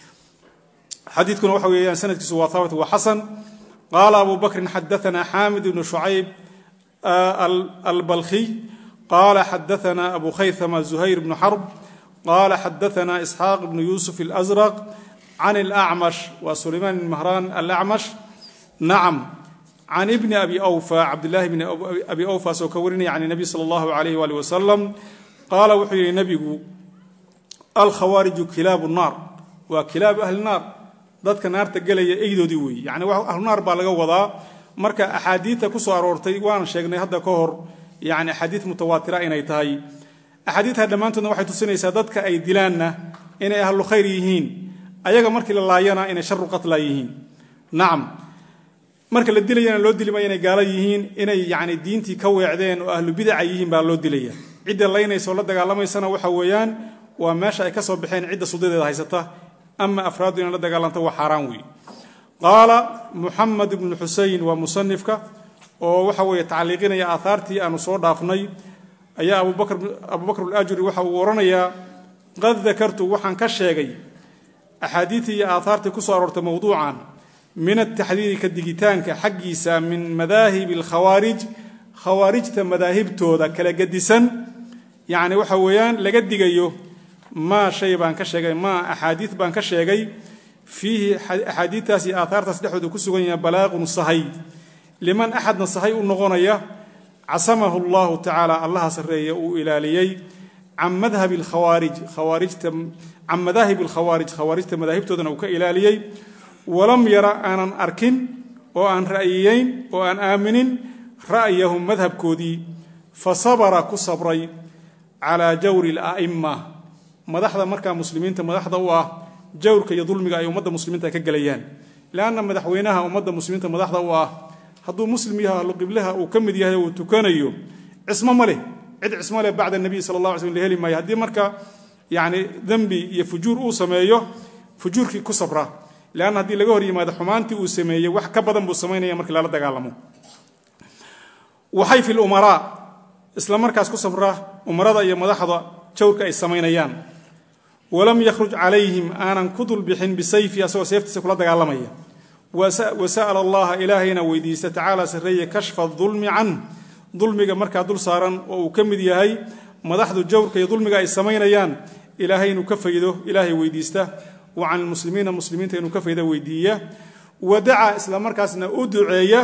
xadiidkuna waxa weeyaan sanadkiisu waa thaabit wa hasan قال أبو بكر حدثنا حامد بن شعيب البلخي قال حدثنا أبو خيثمة زهير بن حرب قال حدثنا إسحاق بن يوسف الأزرق عن الأعمش وسليمان بن مهران الأعمش نعم عن ابن أبي أوفى عبد الله بن أبي أوفى سوكورني عن النبي صلى الله عليه وآله وسلم قال وحي النبي الخوارج كلاب النار وكلاب أهل النار dadka naarta galaya eedoodii weey yaani wax ahlu naar baa laga wadaa marka ahadiita ku soo aroortay waan sheegnay hadda ka hor yaani ahadiit mutawaatira inay tahay ahadiita dhamaantoodna waxay tusinaysaa dadka ay dilaanna inay ahlu khayr yihiin ayaga markii la laayana inay sharru qatla yihiin naam marka la dilayana loo dilimay inay gaala yihiin inay yaani diintii ka weecdeen oo ahlu bid'a yihiin baa loo dilaya cidda laynayso la dagaalamaysan waxa weeyaan waa meesha ay ka soo baxeen cidda suudeeda haysata أما أفراد إن لدى قالنته وحراموي قال محمد بن حسين ومصنفك وحوي تعليقين يا آثارتي أن صور دافني يا أبو بكر أبو بكر الآجري وحو ورنا يا قد ذكرت وحن كشيء أحاديثي يا آثارتي كسرت موضوعا من التحديد كالديجيتان كحجيسا من مذاهب الخوارج خوارج مذاهب تودا كلا جدسن يعني وحويان لجد جيو ما شيء بان كشيء ما أحاديث بان كشيء فيه أحاديث تاسي آثار تصدحه كسوغنيا بلاغ صحيح لمن أحد صحيح النغنية عصمه الله تعالى الله سريه إلى لي عن مذهب الخوارج خوارج تم عن مذاهب الخوارج خوارج تم مذاهب تدنا وكإلى لي ولم يرى أن أركن وأن رأيين وأن آمن رأيهم مذهب كودي فصبر كصبري على جور الأئمة madaxda marka muslimiinta madaxda u ah jawrka iyo dulmiga ay ummadda muslimiinta ka galayaan laana madaxweynaha ummadda muslimiinta madaxda u ah haduu muslim yahay qiblaha uu kamid yahay oo tukanayo isma male cid isma leh bacda nabi sallallahu alayhi wasallam leeli ma hadii marka yaani dambi iyo fujuur uu sameeyo fujuurki ku sabra laana hadii laga hor yimaado xumaantii uu sameeyay wax ka badan buu sameeynaya markii la dagaalamo waxay fil umara isla markaas ku sabra umarada iyo madaxda jawrka ay sameynayaan walam yakhruj calayhim aanan ku dulbixin bisayfi asagoo seeftiisa kula dagaalamaya wasa'ala allaha ilaahayna weydiista tacaala sarreeye kashfa dulmi can dulmiga markaa dul saaran oo uu ka mid yahay madaxdu jawrka iyo dulmiga ay samaynayaan ilaahay inuu ka faydo ilaahay weydiista wa can almuslimiina muslimiinta inuu ka fayda weydiiya wadaca isla markaasna u duceeya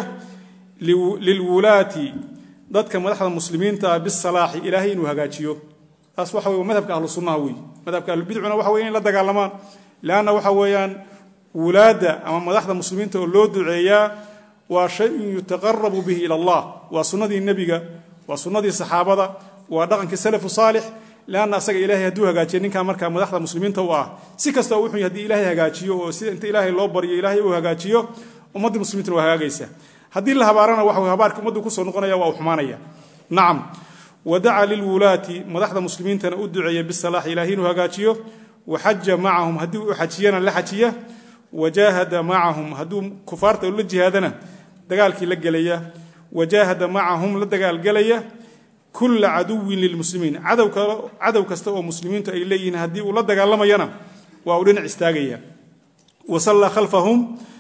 lilwulaati dadka madaxda muslimiinta bisalaaxi ilaahay inuu hagaajiyo taas waxa weeye madhabka ahlu sunnaha weeye madhabka ahlu bidcuna waxa weeye in la dagaalamaan laana waxa weeyaan wulaada ama madaxda muslimiinta oo loo duceeyaa waa shay yutaqarrabu bihi ila allah waa sunnadii nabiga waa sunnadii saxaabada waa dhaqankii salafu saalix laana asaga ilaahay hadduu hagaajiyo ninka markaa madaxda muslimiinta u ah si kasta wuxuu haddii ilaahay hagaajiyo oo sida inta ilaahay loo bariyo ilaahay uu hagaajiyo ummadda muslimiinta waa hagaagaysa haddii la habaarana waxa habaarka ummaddu ku soo noqonaya waa xumaanaya nacam wadaca lilwulaati madaxda muslimiintana u duceeya bisalaax ilaahay inuu hagaajiyo waxaja macahum haddii uu xajiyana la xajiya wajaahada macahum hadduu kufaarta la jihaadana dagaalkii la gelaya wajaahada macahum la dagaalgelaya kulla caduwin lilmuslimiin cadow kasta oo muslimiintu ay leeyihiin haddii uu la dagaalamayana waa uu dhinac istaagaya wasalla khalfahum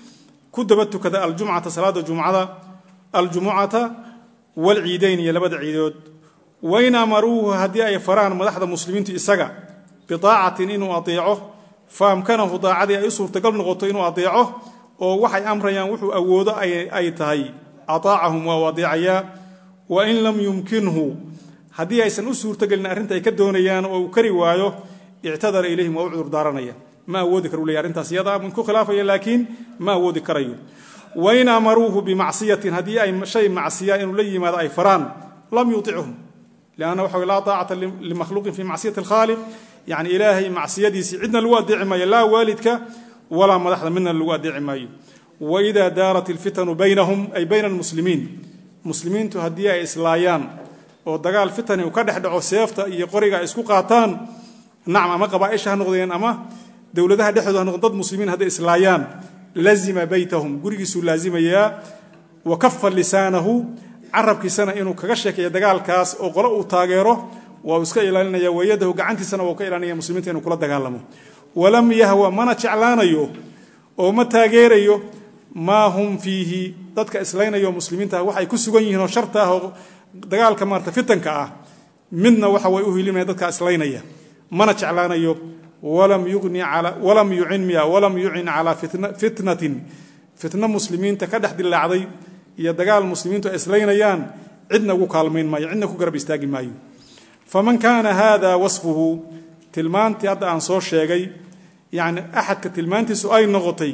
ku daba tukada aljumcata salaada jumcada aljumucata walciidayn iyo labada ciidood wain amaruuhu haddii ay faraan madaxda muslimiintu isaga bidaacatin inuu adeeco faamkanahu daacadii ay u suurtagal noqoto inuu adeeco oo waxay amrayaan wuxuu awoodo ay tahay ataacahum waa u adeecayaa wain lam yumkinhu haddii aysan u suurtagelin arrinta ay ka doonayaan oo uu kari waayo ictadara ilayhim waa u cudur daaranaya ma awoodi karo leeyahay arrintaas iyada min ku khilaafaya laakiin ma awoodi karayo wain amaruuhu bimacsiyatin haddii ay shay macsiya inuu la yimaado ay faraan lam yutichum lianna waxa laa taacata limakhluuqin fi macsiyati alkhaaliq yani ilaahay macsiyadiisii cidna lagu adeeci maayo laa waalidka walaa madaxda midna lagu adeeci maayo waidaa daarat ilfitanu baynahum ay bayna almuslimiin muslimiintu haddii ay islaayaan oo dagaal fitani uu ka dhex dhaco seefta iyo qoriga ay isku qaataan nacam ama qabaaisha ha noqdeen ama dowladaha dhexdooda ha noqdeen dad muslimiin hadday islaayaan lazima baytahum gurigiisuu laazimayaa wa kafa lisaanahu carabkiisana inuu kaga sheekeeyo dagaalkaas oo qolo uu taageero waa uu iska ilaalinaya wayadahu gacantiisana waa ka ilaalinaya muslimiinta inuu kula dagaalamo walam yahwa mana jeclaanayo oo ma taageerayo maa hum fiihi dadka islaynayo muslimiinta waxay ku sugan yihiin oo sharta ah oo dagaalka maarta fitanka ah midna waxa way u hilimaya dadka islaynaya mana jeclaanayo walam yughni ala walam yu'in miya walam yu'in ala fitnatin fitna muslimiinta ka dhex dilaacday iyo dagaal muslimiintu islaynayaan cidna ugu kaalmayn maayo cidna ku garab istaagi maayo faman kana hada wasfuhu tilmaanti hadda aan soo sheegay yani ahadka tilmaantiisu ay noqotay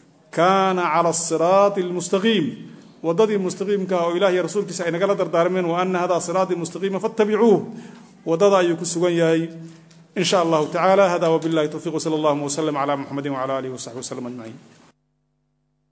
kana ala as-sirat al-mustaqim wadadii mustaqiimka oo ilaahay rasuulkiisa ay naga la dardaarmeen wa anna hada siraati mustaqima fattabi'uhu wadada ayuu ku sugan yahay in sha Allah ta'ala hada wa billahi tawfiq sallallahu wa sallam ala muhammadin wa ala alihi wa sahbihi wa sallam ajma'in